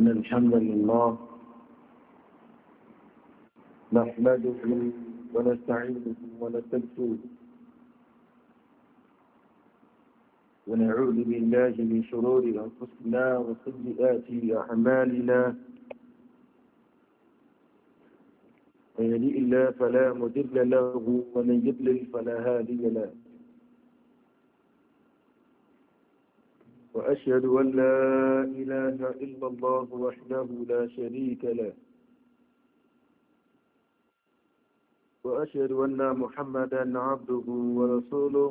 إن الحمد لله نحمده ونستعينه ونستغفره ونعوذ بالله من شرور أنفسنا وسيئات أعمالنا من يهده الله فلا مضل له ومن يضلل فلا هادي له وأشهد أن لا إله إلا الله وحده لا شريك له وأشهد أن محمدا عبده ورسوله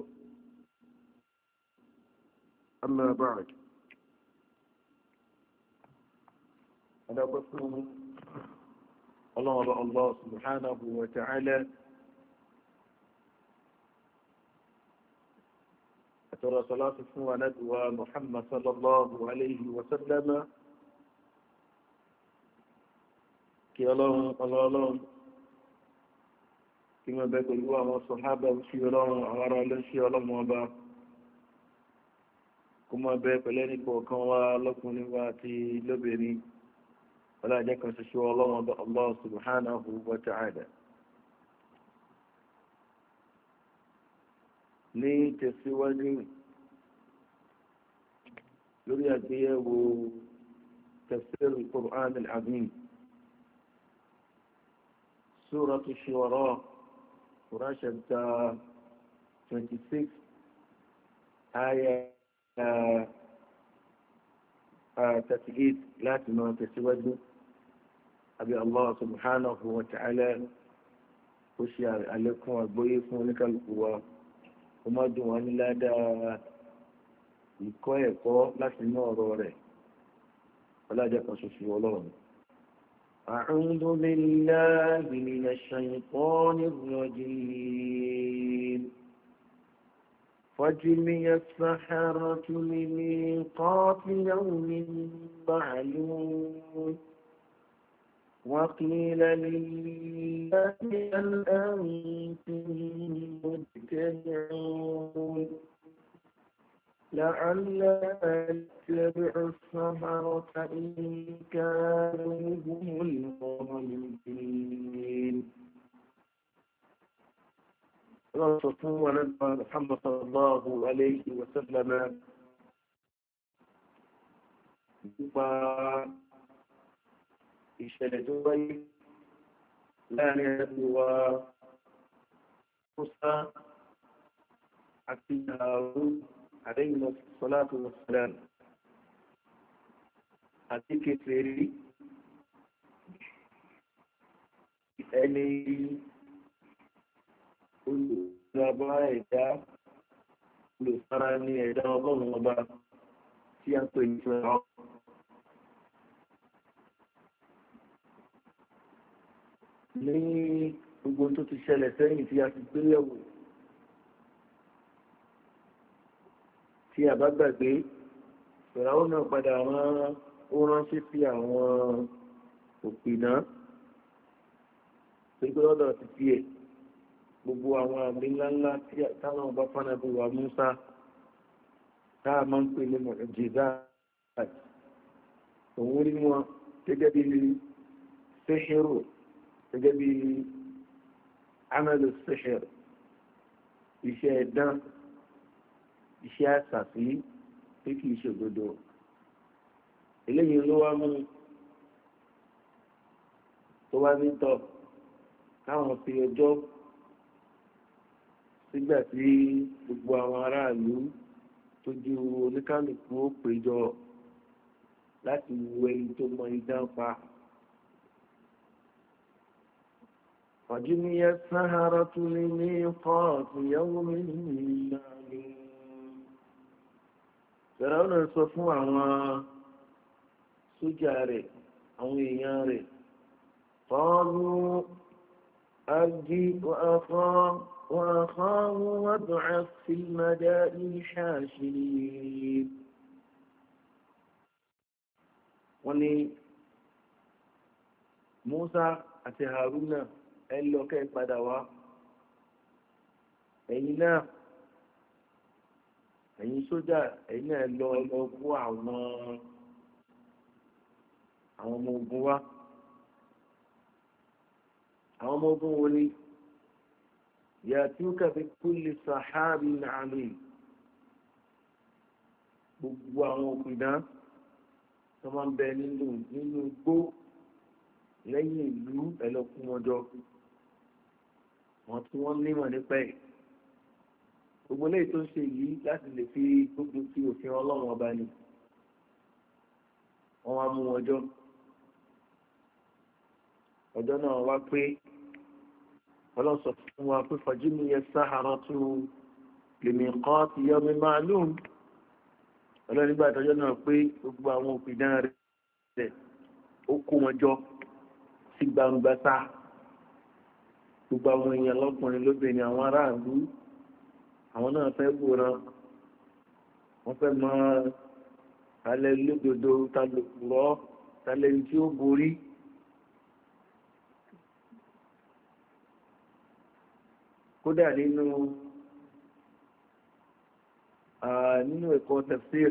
أما بعد أنا أقول الله سبحانه وتعالى ترى صلاة ونبوة محمد صلى الله عليه وسلم كي الله كما بيقول الله والصحابة وشي الله وعلى الله شي الله موابا كما بيقول لنك وكما لكم واتي لبني ولا جاكم سشوى الله سبحانه وتعالى لتسواجه لوري أديه تفسير القرآن العظيم سورة الشعراء وراشد 26 آية 38 لا تسواجه أبي الله سبحانه وتعالى وشي عليكم وأبويكم ولك القوة وما دون لا دا ìkọ́ ẹ̀kọ́ láti inú ọ̀rọ̀ rẹ̀ ọlájẹ́ kan ṣoṣo ọlọ́run. أعوذ بالله من الشيطان الرجيم فجمع السحرة لميقات يوم معلوم وقيل للناس هل أنتم مجتمعون لعلنا نتبع السحرة إن كانوا هم الغالبين. رسول محمد صلى الله عليه وسلم ìṣẹ̀lẹ̀ tó wáyé láàrin ẹ̀dùwà Mùsá àti Hárún عليه الصلاة والسلام àti kékeré ẹni olùgbàbá ẹ̀dá olùsára ní ẹ̀dá ọlọ́run ọba tí a ń pè ní Fáráò. ní gbogbo tó ti ṣẹlẹ̀ sẹ́yìn tí a ti gbé yẹ̀wò tí a bá gbàgbé Fáráò náà padà ránṣẹ́ sí àwọn òpìnà tó gbé lọ́dọ̀ ti fi ẹ̀ gbogbo àwọn àmì ńláńlá tí táwọn ọba fánàbí wa Mùsá táà máa ń pè ní mọ̀jìzá òun rí wọn gẹ́gẹ́ bí sẹ́ṣẹ́rò gẹ́gẹ́ bí amẹ́lò sẹ́ṣẹ́rò iṣẹ́ ẹ̀dán iṣẹ́ àṣàfí tí kìí ṣe òdodo eléyìí ló wá mú tó wá ní tọ́ káwọn fi ọjọ́ sígbà tí gbogbo àwọn aráàlú tó ju oníkálùkù ó péjọ láti wo ẹni tó mọ idán pa. فجمع السحرة لميقات يوم معلوم. Fáráò náà sọ fún àwọn sójà rẹ̀ àwọn èèyàn rẹ̀ قالوا أرجي وأخاه وابعث في المدائن حاشرين. wọ́n ní Mùsá àti Hárúnà ẹ lọ kẹ́ padà wá ẹ̀yin náà ẹ̀yin sójà ẹ̀yin náà lọ kó àwọn àwọn ọmọ ogun wá. àwọn ọmọ ogun wo ni ya'tuka bi kulli sahabin alim, gbogbo àwọn òpìdán tó máa ń bẹ nínú igbó lẹ́yìn ìlú ẹlọ́kùn ọjọ́ wọn tí wọ́n nímọ̀ nípa ẹ̀. gbogbo lẹ́yìn tó ń ṣe yìí láti lè fi gbogbo sí òfin ọlọ́run ọba ni wọ́n wá mú ọjọ́ náà wá pé ọlọ́run sọ fún wa pé fajimi yas-saharatu limiqati yawmin ma'lum. ọlọ́run nígbà ìtọ́jọ́ náà pé gbogbo àwọn òpìdán rẹ̀ ó kó wọn jọ sí gbangba sá, gbogbo àwọn èèyàn lọ́kùnrin lóbìnrin àwọn aráàlú àwọn náà fẹ́ wòran, wọ́n fẹ́ mọ alẹ́ lódodo ta ló rọ́ talẹ́ tí ó borí. kódà nínú ẹ̀kọ́ tafsir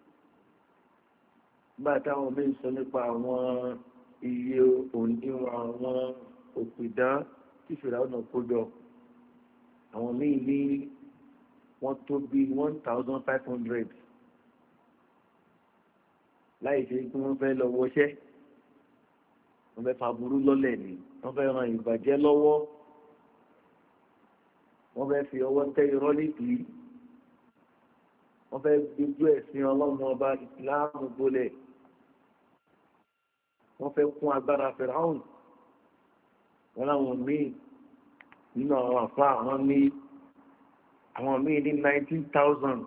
bá táwọn mí sọ nípa àwọn iye òǹdíwọ̀n àwọn òpìdán tí Fíráúnà kójọ, àwọn míì ní wọ́n tó bí 1,500 láì ṣe kí wọ́n fẹ́ lọ wọṣẹ́, wọ́n fẹ́ fàbúrú lọ́lẹ̀ ni, wọ́n fẹ́ ran ìbàjẹ́ lọ́wọ́, wọ́n fẹ́ fi ọwọ́ tẹ́ irọ́ nídìí, wọ́n fẹ́ gbójú ẹ̀sìn ọlọ́run ọba ìsìláàmù gbolẹ̀, wọ́n fẹ́ kún agbára Fíráúnà. wọ́n láwọn míì nínú àwọn àfá àwọn míì ní 19,000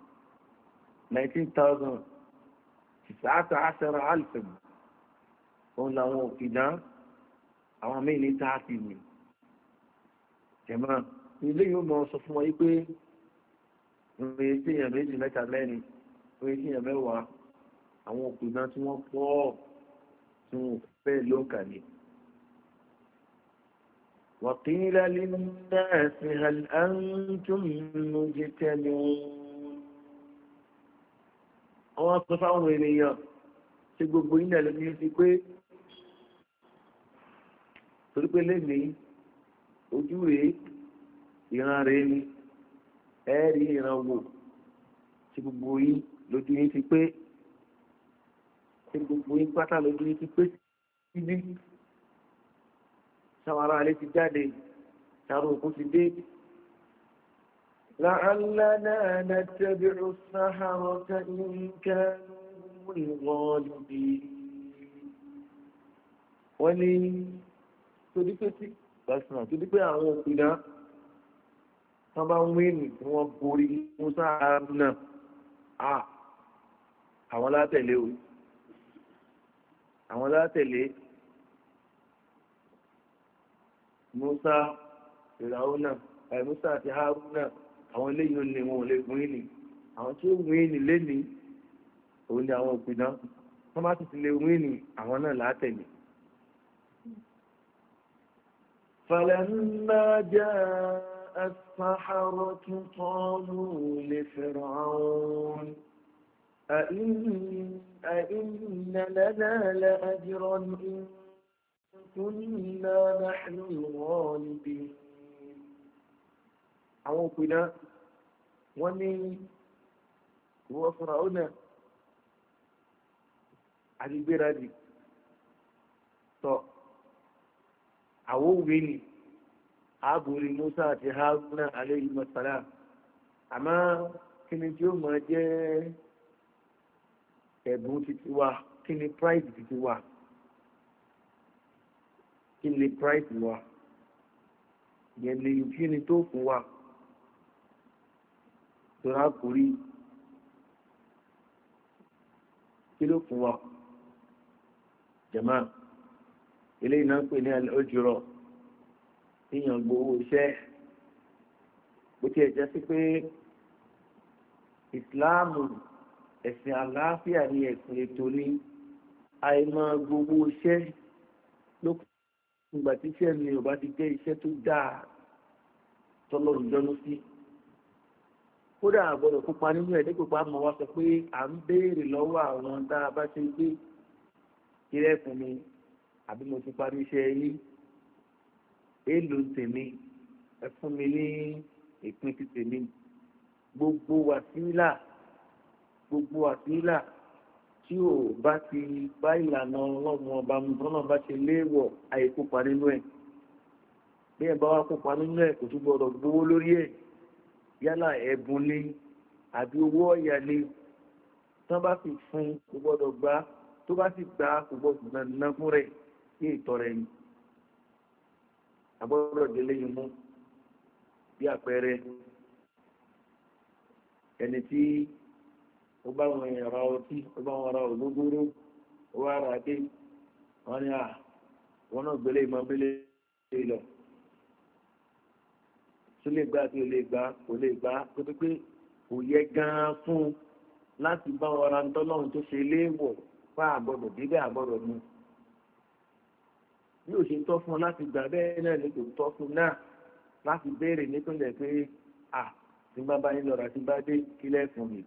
19,000 alifin òun làwọn òkìdá, àwọn míì ní 30 ní jẹ̀mọ́. ilé yóò mọ̀ sọ fún wọn yí pé oye tí èèyàn méjì mẹ́ta mẹ́rin, oye tí èèyàn mẹ́wàá, àwọn òkìdá tí wọ́n pọ̀ tí wọ́n fẹ́ lóǹkà ní. وقيل للناس هل أنتم مجتمعون. àwọn sọ fáwọn ènìyàn tí gbogbo iná lómi ti pé torí pé lẹ́nìí ojú rèé ìran rèé ni ẹ̀ẹ́rì ìran wò tí gbogbo yín lójú yín ti pé, tí gbogbo yín pátá lójú yín ti pé síbí. sáwọn alẹ́ ti jáde, sáwọn òkú ti dé. لعلنا نتبع السحرة إن كانوا الغالبين. wọ́n ní torí pé tí gbàsánà torí pé àwọn òpìdá wọ́n bá ń wé nì tí wọ́n borí Musa náà àwọn látẹ̀lé o, àwọn látẹ̀lé Musa Fíráúnà Musa àti Hárúnà. àwọn eléyìí ó lè wọn ò lè gún ìní, àwọn tí ó gún ìní lénìí òun ni àwọn òpìdán, wọ́n bá ti lè gún ìní àwọn náà látẹ̀lé. فلما جاء السحرة قالوا لفرعون أئن لنا لأجرا إن كنا نحن الغالبين. àwọn òpìdán wọ́n ní ìwọ Fáráò àdìgbéradì tọ́ àwọn òwe ni ààbòrí Musa àti Haruna alayhi salam, àmọ́ kí ni tí ó máa jẹ́ ẹ̀bùn títí wa, kí ni price títí wa, kí ni price wa, yẹn lè kí ni tó fún wa tọ́ra kórí, kí ló fún wa jàmáà. eléyìí náà ń pè ní al-ujra, tíyàn gbowó iṣẹ́. bó tiẹ̀ jẹ́ sí pé ìsìláàmù ẹ̀sìn àlàáfíà ní ẹ̀sìn ètò ní àìmọ̀ gbowó iṣẹ́ lókùn ìgbà tí iṣẹ́ mi ò bá ti jẹ́ iṣẹ́ tó dáa tọ́lọ́run dánú sí. kódà àgbọ̀dọ̀ kópa nínú ẹ̀ dípò pa mọ́ wá sọ pé à ń béèrè lọ́wọ́ àwọn tá a bá ṣe gbé kílẹ̀ fún mi àbí mo ti parí iṣẹ́ yín èèlò tèmi ẹ fún mi ní ìpín ti tèmi gbogbo wàsílà tí ò bá ti bá ìlànà ọlọ́run ọba mu tọ́nà bá ṣe léèwọ̀ àìkópa nínú ẹ̀ bí ẹ bá wá kópa nínú ẹ̀ kò tún gbọdọ̀ gbowó lórí ẹ̀ yálà ẹ̀bùn ni àbí owó ọ̀yà ni tán bá fi fún kò gbọdọ̀ gbà tó bá sì gbà kò gbọdọ̀ ná fún rẹ̀ sí ìtọrẹ ni àbọ̀rọ̀ délé yìí mú bí àpẹẹrẹ ẹni tí ó bá wọn ra ọtí ó bá wọn ra ògógóró ó wá ra dé wọn ni wọn náà gbélé ìmọ̀ gbélé lọ tó lè gbà tí ó lè gbà kò lè gbà tó tó pé kò yẹ gan-an fún un láti bá wọn ra ntọ́lọ́run tó ṣe léèwọ̀ fún àgbọ̀dọ̀ dídẹ́ àgbọ̀dọ̀ mu bí ó ṣe tọ́ fún un láti gbà bẹ́ẹ̀ náà ni kò tọ́ fún un náà láti béèrè nípìnlẹ̀ pé tí bá bá yín lọ́ra tí bá dé kílẹ̀ fún mi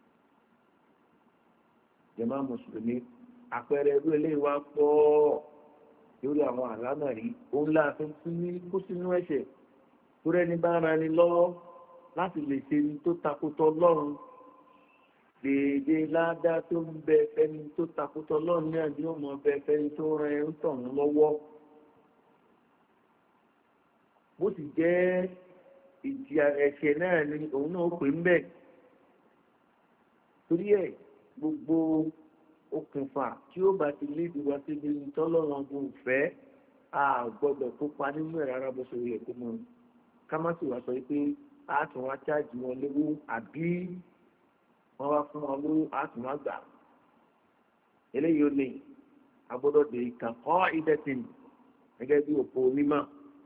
jàmá mùsùlùmí àpẹẹrẹ irú eléyìí wá pọ̀ lórí àwọn àlámà rí òun láàfin kó sínú ẹ̀ṣẹ̀ tó rẹ́ni bá ara ni lọ́wọ́ láti lè ṣe ní tó takótọ́ lọ́run dèédé ládá tó ń bẹ fẹ́ni tó takótọ́ lọ́run náà ni ó mọ bẹ fẹ́ni tó rẹ ń tọ̀hún lọ́wọ́ bó sì jẹ́ ìjì ẹ̀ṣẹ̀ náà ni òun náà pè ń bẹ̀ torí ẹ̀ gbogbo okùnfà tí ó bá ti lébi wá síbi tọ́lọ́run kò fẹ́ a gbọ́dọ̀ kópa nínú ẹ̀ rárá bó ṣe yẹ kó mọ ká má sì wá sọ pé a tún wá chájì wọn lówó àbí wọ́n wá fún wọn lówó a tún wá gbà eléyìí ó ní a gbọ́dọ̀ dé ìkàkọ́ ìdẹ́sìn gẹ́gẹ́ bí òpó mímọ́.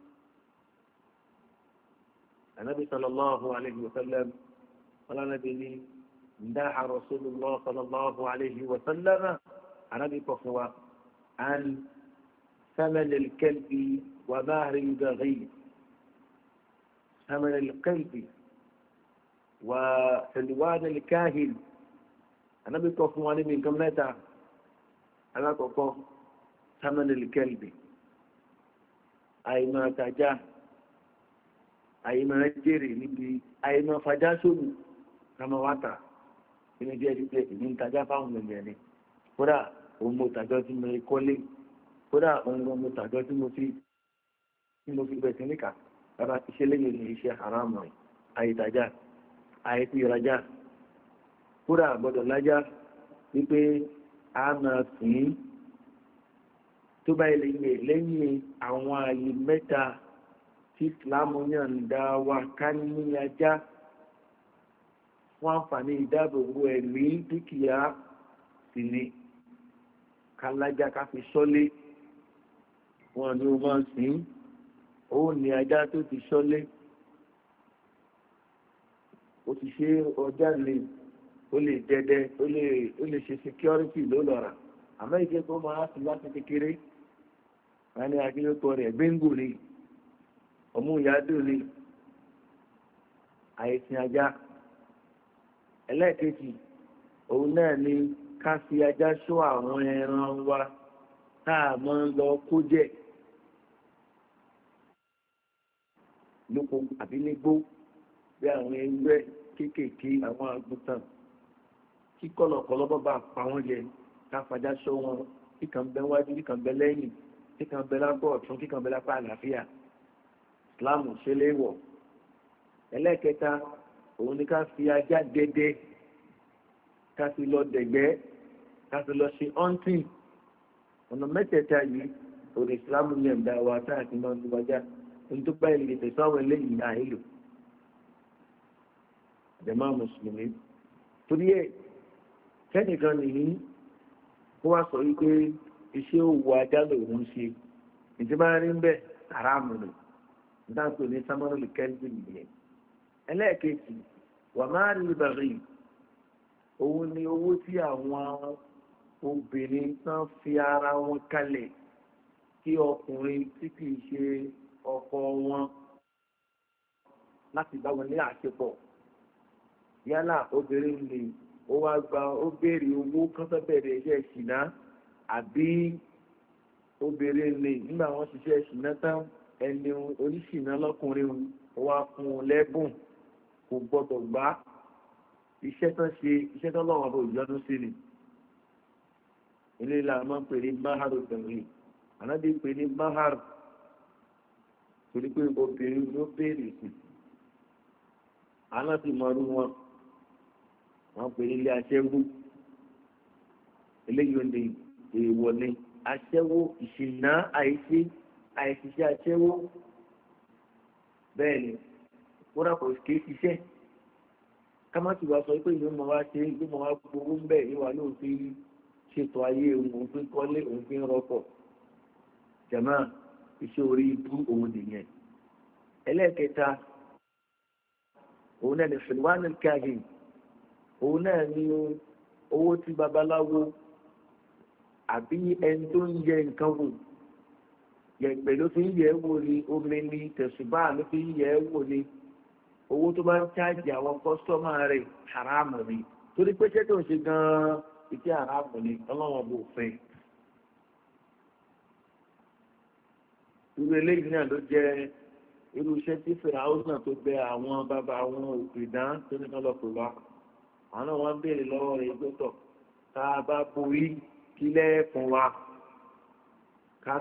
النبي صلى الله عليه وسلم قال نبي دعا رسول الله صلى الله عليه وسلم عن ابي قفوة عن ثمن الكلب ومهر البغي ثمن الكلب وحلوان الكاهن النبي قفوة من كم نتا على قفوة ثمن الكلب أي ما تجاه àyèmọ̀ jèrè níbi àyèmọ̀ fàjá sóòlù kàmọ́ wáta inú díẹ̀ díẹ̀ ìní ń tajà fáwọn ènìyàn ni kódà òun mo tàjọ́ tí mo kọ́lé kódà òun mo tàjọ́ tí mo fi bẹ̀ sí níkà bàbá iṣẹ́ lẹ́yìn ní iṣẹ́ haram rẹ̀ àyètàjà àyètì ìrajà kódà gbọ́dọ̀ lájà wípé a máa sìn tó bá ilé yẹ lẹ́yìn àwọn àyè mẹ́ta tí Islam yàn dá wa ká ní ajá fún àǹfààní ìdáàbòbò ẹ̀mí dúkìá sì ni kálájá ká fi sọ́lé wọn ni ó máa sìn ó ní ajá tó ti sọ́lé ó ti ṣe ọjà lè ó lè dẹdẹ ó lè ṣe security ló lọ́ra àmọ́ ìjẹ́ tó máa sì láti kékeré wọn ni akínyókò rẹ̀ gbẹ́ngù ni ọmú ìyádùn ni àìsìn ajá ẹlẹ́ẹ̀kejì òun náà ni ká fi ajá ṣọ́ àwọn ẹran wa táà máa ń lọ kó jẹ lóko àbí nígbó bí àwọn ewúrẹ́ kéékèèké àwọn àgùntàn kí kọ̀lọ̀kọ̀lọ̀ bá pa wọ́n jẹ ká fajá ṣọ́ wọn kíkan bẹ wájú kíkan bẹ lẹ́yìn kíkan bẹ lápá ọ̀tún kíkan bẹ lápá àlàáfíà Ìsìláàmù ṣe léèwọ̀. ẹlẹ́ẹ̀kẹta òun ni ká fi ajá dẹdẹ ká fi lọ dẹ̀gbẹ́ ká fi lọ ṣe hunting ọ̀nà mẹ́tẹ̀ẹ̀ta yìí òde Ìsìláàmù ní ẹ̀dá wa táà ti máa ń lu ajá ohun tó bá ilé tẹ̀sán àwọn eléyìí náà èlò àjẹmọ́ mùsùlùmí torí ẹ̀ kẹ́nìkan nìyí kó wá sọ wípé iṣẹ́ òwò ajá lòun ṣe ìjọba rí ń bẹ̀ haramu nù dáńtò ní sámánù kẹ́ńtì nìyẹn. ẹlẹ́ẹ̀kejì wà máa rí ìbàrí òun ni owó tí àwọn obìnrin tán fi ara wọn kalẹ̀ kí ọkùnrin tí kìí ṣe ọkọ wọn láti bá wọn ní àṣepọ̀ yálà obìnrin lè ó wá gba ó béèrè owó kán tó bẹ̀rẹ̀ iṣẹ́ ìṣìná àbí obìnrin lè nígbà wọn ṣiṣẹ́ ṣìnà tán ẹni oníṣìnà lọ́kùnrin wá fún un lẹ́bùn kò gbọ́dọ̀ gbá iṣẹ́ tán ṣe iṣẹ́ tán lọ́wọ́ bó ìjọ́dún sí ni ilé ìlànà máa ń pè ní mahar obìnrin ànábì pè ní mahar torí pé obìnrin ló béèrè sí àná ti mọ̀ọ́rú wọn pè ní ilé aṣẹ́wó eléyìí ò ní èèwọ̀ ni aṣẹ́wó ìṣìnà àìṣiṣẹ́ aṣẹ́wó bẹ́ẹ̀ ni wọ́n dàpọ̀ kì í ṣiṣẹ́ kámátì wa sọ pé ìlú mọ̀ wá ṣe ìlú mọ̀ wá gbowó ń bẹ̀ ìwà ló fi ṣètò ayé òun fi kọ́lé òun fi ń rọ́pọ̀ jẹ̀mọ́ iṣẹ́ orí ibú òun nìyẹn ẹlẹ́ẹ̀kẹta òun náà ní fìlúwánì káàgìn òun náà ní owó tí babaláwo àbí ẹni tó ń yẹ nǹkan wò yẹ̀pẹ̀ ló fi ń yẹ̀ wò ni omi ni tẹ̀sùbá ló fi ń yẹ̀ wò ni owó tó bá ń chájì àwọn kọ́sítọ́mà rẹ̀ haramu ni torí pé ṣé tó ń ṣe gan-an ìṣe haramu ni ọlọ́wọ́n bò fẹ́. irú eléyìí náà ló jẹ́ irú iṣẹ́ tí fìràwọ́sì náà tó bẹ àwọn bàbá àwọn òpìdán tó ní kán lọ pè wá àwọn náà wọ́n ń béèrè lọ́wọ́ rẹ̀ gbọ́tọ̀ tá a bá borí kílẹ̀ fún wa ká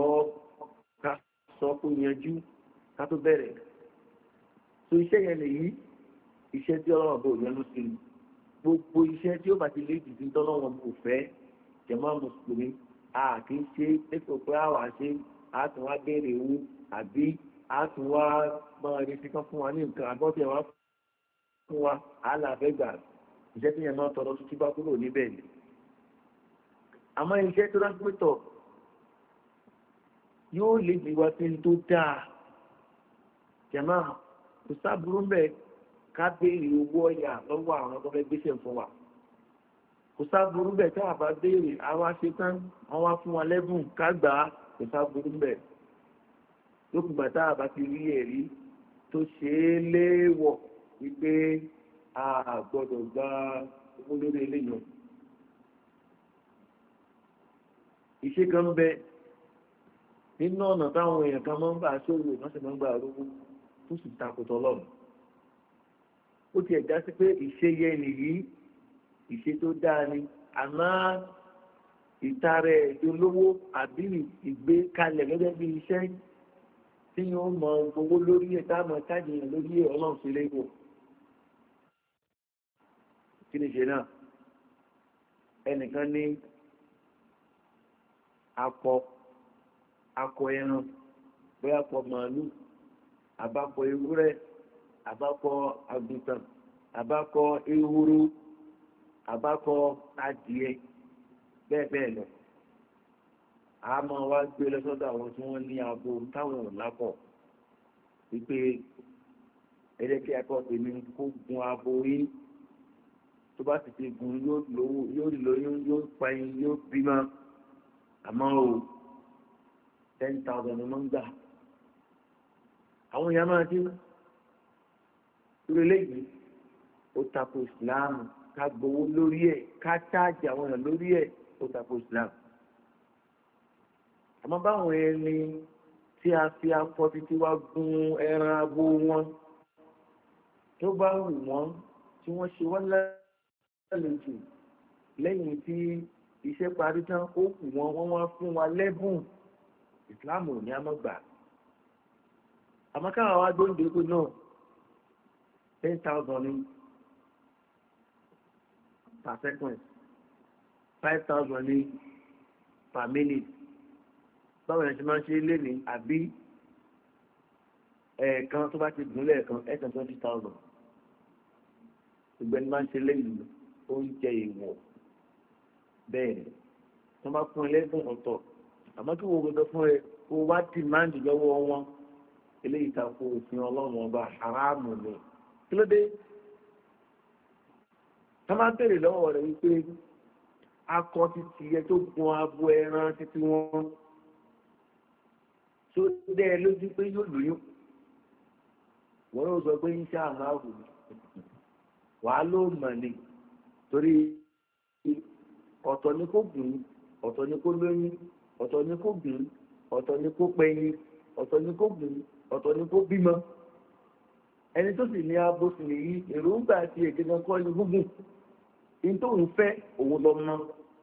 sọ kó yanjú ká tó bẹ̀rẹ̀ so iṣẹ́ yẹn lèyí iṣẹ́ tí ọlọ́run bò yẹn ló ṣe gbogbo iṣẹ́ tí ó bá ti lé jìdí tọ́lọ́run bò fẹ́ jẹ̀mọ́ mùsùlùmí a kì í ṣe pépè pé àwa ṣe a tún wá béèrè owó àbí a tún wá máa retí kan fún wa ní nǹkan àbọ̀tẹ̀ wá fún wa àlàfẹ́ gbà iṣẹ́ tí yẹn máa tọrọ tuntun bá kúrò níbẹ̀ ni àmọ́ iṣẹ́ tó dájú pé tọ̀ yóò lè jì wá sí tó dáa jẹ̀mọ́ kò sábúrú bẹ́ẹ̀ ká béèrè owó ọ̀yà lọ́wọ́ àwọn tó fẹ́ gbéṣẹ́ fún wa kò sábúrú bẹ́ẹ̀ tá a bá béèrè àwa ṣe tán wọ́n wá fún wa lẹ́bùn ká gbà á kò sábúrú bẹ́ẹ̀ lókùngbà tá a bá ti rí ẹ̀rí tó ṣe é léèwọ̀ wípé a gbọ́dọ̀ gba owó lórí eléyìí iṣẹ́ kan bẹ nínú ọ̀nà táwọn èèyàn kan máa ń gbà ṣòwò wọ́n sì máa ń gbà rówó tó sì takòtò ọlọ́run ó ti ẹ̀dá sí pé ìṣe yẹ nìyí ìṣe tó dáa ni àmọ́ ìtara ìdólówó àbí ìgbé kalẹ̀ gẹ́gẹ́ bí iṣẹ́ tí yóò mọ owó lórí ẹ̀ táwọn káàdì yẹn lórí ẹ̀ ọlọ́run sí léwọ̀ kí ni ṣe náà ẹnìkan ní akọ ẹran bóyá akọ màálù àbákọ ewúrẹ́ àbákọ àgùntàn àbákọ ehoro àbákọ adìẹ bẹ́ẹ̀ bẹ́ẹ̀ lọ a máa wá gbé lọ́sọ́dọ̀ àwọn tí wọ́n ní abo táwọn ò lápọ̀ wípé ẹ̀ẹ́dẹ́kẹ́ akọ tèmi kó gun abo yín tó bá ti gun yóò lóyún yóò pààyàn yóò bímọ àmọ́ o 10,000 ni wọ́n ń gbà àwọn èèyàn máa dín lórí eléyìí ó tako ìsìláàmù ká gbowó lórí ẹ̀ ká cháàjì àwọn èèyàn lórí ẹ̀ ó tako ìsìláàmù àmọ́ báwọn ẹni tí a fi akọ títí wá gun ẹran abo wọn tó bá wù wọ́n tí wọ́n ṣe wọ́n lálejò lẹ́yìn tí iṣẹ́ parí tán ó kù wọ́n wá fún wa lẹ́bùn ìsìláàmù ní àmọ́gbà àmọ́ káwọn wá gbóǹde pé náà 10,000 ní per second 5,000 ní per minute báwọn ẹ̀ṣẹ̀ máa ń ṣe lé ní àbí ẹ̀ẹ̀kan tó bá ti gùn lẹ́ẹ̀kan ẹ̀sán 20,000 ìgbẹ́ni máa ń ṣe lẹ́yìn oúnjẹ ìwọ̀ bẹ́ẹ̀ tó bá fún ẹlẹ́gùn ọ̀tọ̀ àmọ́ kí wọ́n gbọdọ̀ fún ẹ kó wá dìmáàndì lọ́wọ́ wọn eléyìí tako òfin ọlọ́run ọba haramu ni kí ló dé tó máa bèrè lọ́wọ́ rẹ̀ wípé akọ títí ẹ tó gun abo ẹran títí wọn tó dẹ́ ẹ lójú pé yóò lóyún wọ́n yóò sọ pé iṣẹ́ àmọ́ àwòrán wàá ló mọ̀ ni torí ọ̀tọ̀ ni kò gùn ọ̀tọ̀ ni kó lóyún, ọ̀tọ̀ ni kó gbìn, ọ̀tọ̀ ni kó pẹyin, ọ̀tọ̀ ni kó gbìn, ọ̀tọ̀ ni kó bímọ. Ẹni tó sì ní abo sì nìyí èròǹgbà àti èdè náà kọ́ ní gúngùn. In tó ń fẹ́ òun lọ́mọ.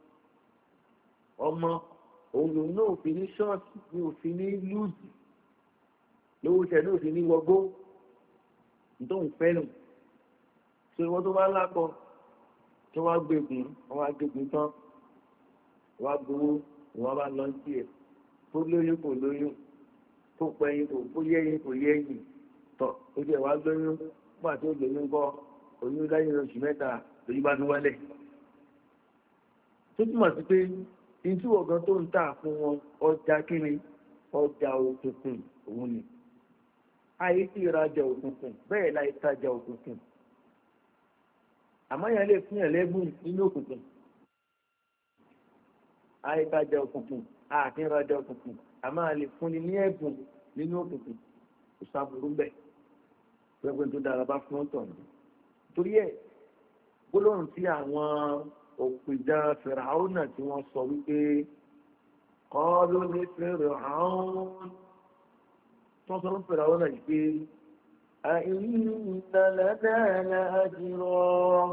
Ọmọ òun lòun náà òfin ní ṣọ́ọ̀tì ní òfin ní lúùsì. Lówó tẹ̀ ní òfin ní wọgbó. In tó ń fẹ́ nù. Ṣé wọ́n tó bá lápọ̀ tí wọ́n á gbẹ̀gùn, wọ́n á gbẹ̀gùn tán. Wọ́n á gbowó, wọ́n bá lọ sí ẹ̀. Kó lóyún kò lóyún. Kó pẹyin kó yẹ́yìn kò yẹ́yìn. Tọ̀ ó jẹ́ wá lóyún. Fún àti ó lóyún kọ́ oyún lẹ́yìn oṣù mẹ́ta lóyún bá tún wálẹ̀. Tó túmọ̀ sí pé ìtú ọ̀gán tó ń tà fún wọn ọjà kíni ọjà òkùnkùn òun ni. Ayé tí ìrajà òkùnkùn bẹ́ẹ̀ láì tajà òkùnkùn. Àmọ́ yẹn lè fún yẹn lẹ́bùn nínú òkùnkùn. Ayé tajà òkùnkùn àti ìrajà òkùnkùn àmọ́ a lè fúnni ní ẹ̀bùn nínú òkùnkùn. Kò sábúrú bẹ́ẹ̀. Pẹ́pẹ́ tó dára bá fún ọ̀tọ̀ ni. Torí ẹ̀ gbólóhùn tí àwọn òpìdán Fìràhónà tí wọ́n sọ wípé qalu li Fir'aun tó sọ fún Fìràhónà yìí pé a inna lana la'ajra.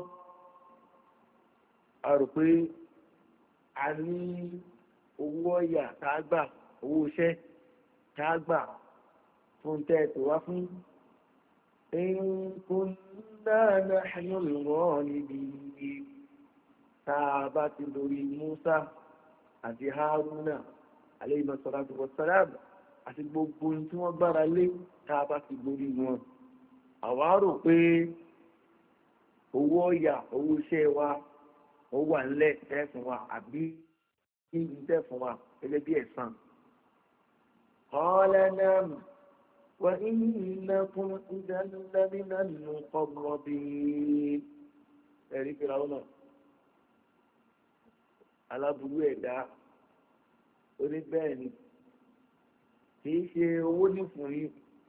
A rò pé a ní owó ọ̀yà káàgbà owó iṣẹ́ káàgbà fún tẹ́ẹ̀tù wá fún in kunna nahnu al-ghalibin. Tá a bá ti lórí Musa àti Haruna alayhi salatu wassalam àti gbogbo tí wọ́n gbára lé tá a bá ti lórí wọn. Àwa rò pé owó ọ̀yà owó iṣẹ́ wa ó wà nílẹ̀ tẹ́ fún wa àbí ìlú tẹ́ fún wa gẹ́gẹ́ bí ẹ̀san. Qala na'am wa innakum idhan lamina al-muqarrabin. Ẹ̀rí Fíráúnà aláburú ẹ̀dá oníbẹ̀ẹ̀ni kìí ṣe owó ní fún yín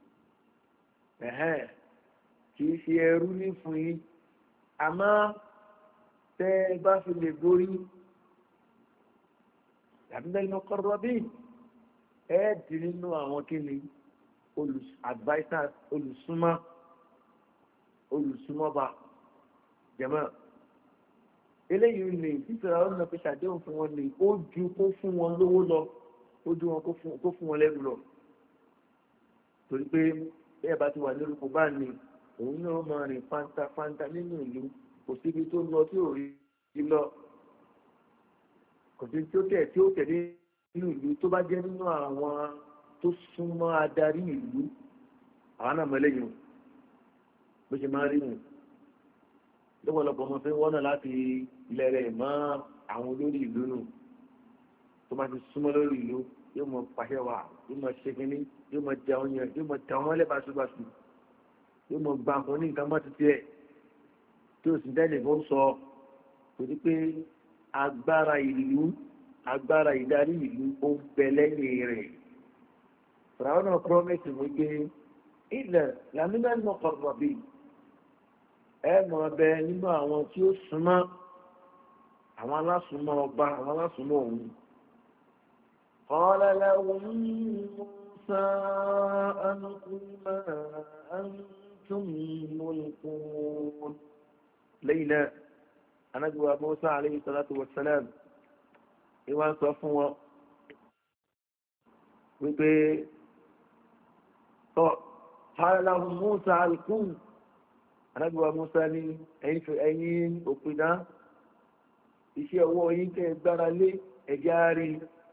kìí ṣe ẹrú ní fún yín àmọ́ tẹ́ bá fi lè borí àbílẹ̀nà kọ́rọ́bí ẹ̀ẹ́dì nínú àwọn kíni advisors olùsúnmọ́ba jẹ́mọ́ eléyìí ní ìfífẹ́ra ọ̀nà fi ṣàdéhùn fún wọn ní ó ju kó fún wọn lówó lọ ó ju wọn kó fún wọn lẹ́rù lọ torí pé bẹ́ẹ̀ bá ti wà lórúkọ bá ní òun náà máa rìn fáńtà nínú ìlú kò síbi tó lọ tí ò rí lọ kò sí tí ó tẹ̀lé nínú ìlú tó bá jẹ́ nínú àwọn tó súnmọ́ adarí ìlú àwọn náà mọ́lẹ́yìn bó ṣe máa rí nù lọ́pọ̀lọpọ̀ ọmọ fẹ́ wọ́nà láti ilẹ̀ rẹ̀ mọ́ àwọn olórí ìlú nù tó bá ti súnmọ́ lórí ìlú yóò mọ pàṣẹ wà yóò mọ ṣe kínní yóò mọ jẹ àwọn yẹn yóò mọ tẹ àwọn ẹlẹ́bàṣubàṣu yóò mọ gba nǹkan ní nǹkan mọ́ títí ẹ̀ tí o sì dẹ́lẹ̀ kó sọ torí pé agbára ìdarí ìlú ó ń bẹ lẹ́yìn rẹ̀ fìràwọ́n náà promise mi pé ilẹ̀ làmínà ń mọ̀kànlá bíi ẹ mọ̀ ọbẹ̀ nínú àwọn tí ó súnmọ́ àwọn alásùnmọ́ ọba àwọn alásùnmọ́ òun. Qala lahum Musa alqu ma antum mulqun. Lẹ́yìn náà anájúwa Musa alayhi salatu wa salam ìwà sọ fún wọn wípé qala lahum Musa alqu anábíwá Musa ní ẹ̀yin òpìdá iṣẹ́ ọwọ́ yín tẹ́ gbára lé ẹ̀já rí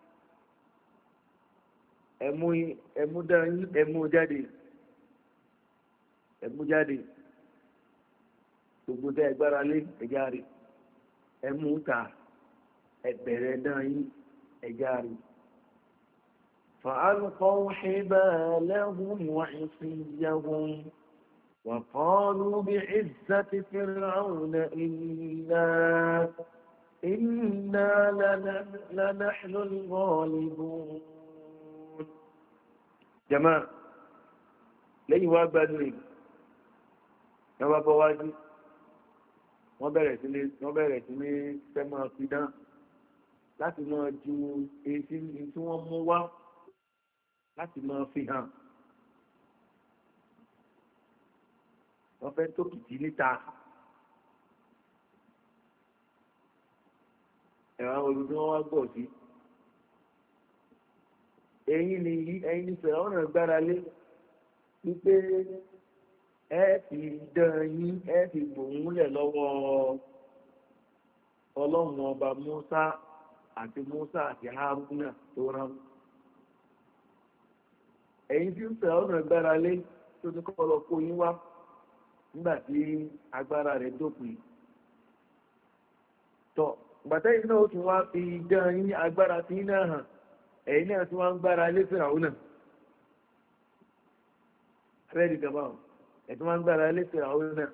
ẹmú jáde gbogbo tẹ́ gbára lé ẹ̀já rí ẹmú ta ẹ̀bẹ̀rẹ̀ dán yín ẹ̀já rí. فألقوا حبالهم وعصيهم وقالوا بعزة فرعون إنا لنحن الغالبون. جماعة lẹ́yìn wá gbádùn rẹ̀ wọ́n bá bọ́ wájú wọ́n bẹ̀rẹ̀ sí ní fẹ́mọ́ fidán láti máa ju èyí tí wọ́n mú wá láti máa fi hàn. wọ́n fẹ́ tókìtì níta. ẹ̀wọ̀n olùdó wọn wá gbọ̀ sí. ẹ̀yin ni fẹ̀rẹ̀ ọ̀nà gbára lé wípé ẹ fi dán yín ẹ fi gbòmúlẹ̀ lọ́wọ́ ọlọ́run ọba Musa àti Haruna tó rán. ẹ̀yin tí ń fẹ̀rẹ̀ ọ̀nà gbára lé tó ní kọ́ lọ kó yín wá nígbà tí agbára rẹ̀ dópin. tọ́ gbàtẹ́yìn náà ó tún wá fi dán yín agbára tí náà hàn ẹ̀yin náà tí wọ́n ń gbára lé Fíráúnà rẹ́ẹ̀dì gàbá ẹ̀ tí wọ́n ń gbára lé Fíráúnà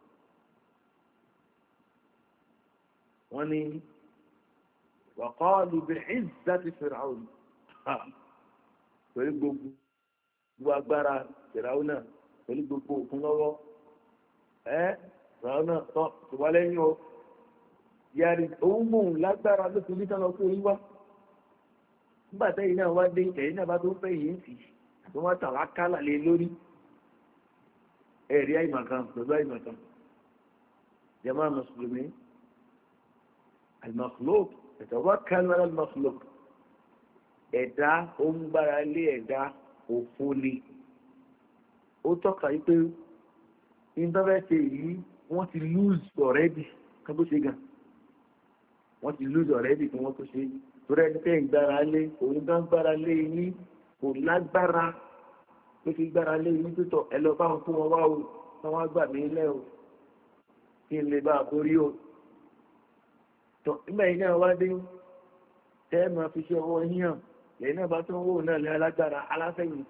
wọ́n ní waqālū bi'izzati Fir'aun pẹ̀lú gbogbo agbára Fíráúnà pẹ̀lú gbogbo òkun lọ́wọ́ Fíráúnà tọ́ ìwà lẹ́yìn o yàrí òun mòun lágbára ló fi níta lọ fún yíwá nígbà tẹ́yìn náà wá dé ẹ̀yìn náà bá tó fẹ́ yìí ń fi àti wọ́n tàwa kálà lé lórí ẹ̀rí àìmọ̀kan pẹ̀lú àìmọ̀kan jàmáà mùsùlùmí al-makhluq yatawakkal ala al-makhluq ẹ̀dá ó ń gbára lé ẹ̀dá òfo ni ó tọ́ka yí pé ìdánwẹ́sẹ̀ yìí wọ́n ti lose already kan tó ṣe gan wọ́n ti lose already kí wọ́n tó ṣe torí ẹni tẹ́ ìgbára lé òun gan gbára lé yín kò lágbára ló fi gbára lé yín tó tọ̀ ẹ lọ bá wọn fún wọn wá o wọn wá gbà mí lẹ́ o kí n lè bá a borí o tọ́ nígbà yìí náà wá dé tẹ́ ẹ máa fi ṣe ọwọ́ yín hàn lẹ́yìn náà bá tó ń wò náà lẹ́ alágbára aláfẹ́yìn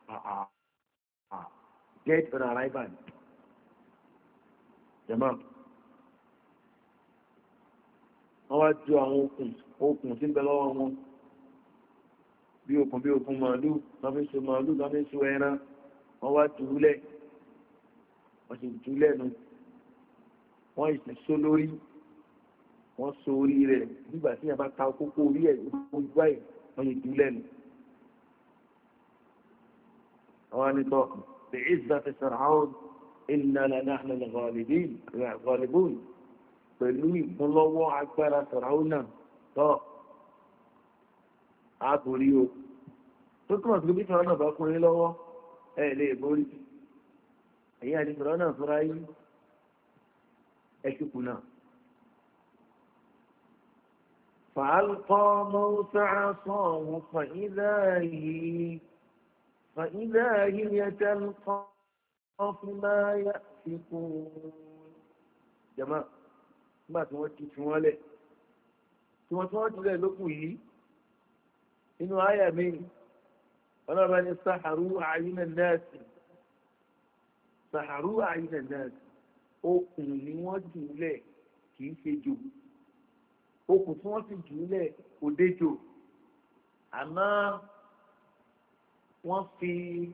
get on arrival jẹ́mọ́ wọ́n wá ju àwọn okùn tí ń bẹ lọ́wọ́ wọn bí okùn màálù lọ́fí so màálù lọ́fí so ẹran wọ́n wá jùúlẹ̀ wọ́n sì jùúlẹ̀ nu wọ́n ìsìn só lórí wọ́n so orí rẹ̀ nígbà tí yàrá ta kókó orí ẹ̀ ojú báyìí wọ́n yìí jùúlẹ̀ nu. àwọn anìtọ́ bi'izzati Fir'aun inna lanahnu al-ghalibun pẹ̀lú ìfúnlọ́wọ́ agbára Fíráúnà tọ́ àbòrí o tó túnmọ̀ sí bí Fíráúnà bá kún ní lọ́wọ́ ẹ lè borí ẹ̀yìn àti Fíráúnà fúnra yí ẹ̀ṣùkù náà. فألقى موسى عصاه فإذا هي تلقف ما يأفكون جماعة nígbà tí wọ́n ti fún wọn lẹ̀ tí wọ́n jùlẹ̀ lókù yìí inú àyà mi ọlọ́rọ̀ ní sàhàrú àyínà náàsì okùn ni wọ́n jùlẹ̀ kìí ṣe jò okùn tí wọ́n ti jùlẹ̀ kò déjò àmọ́ wọ́n fi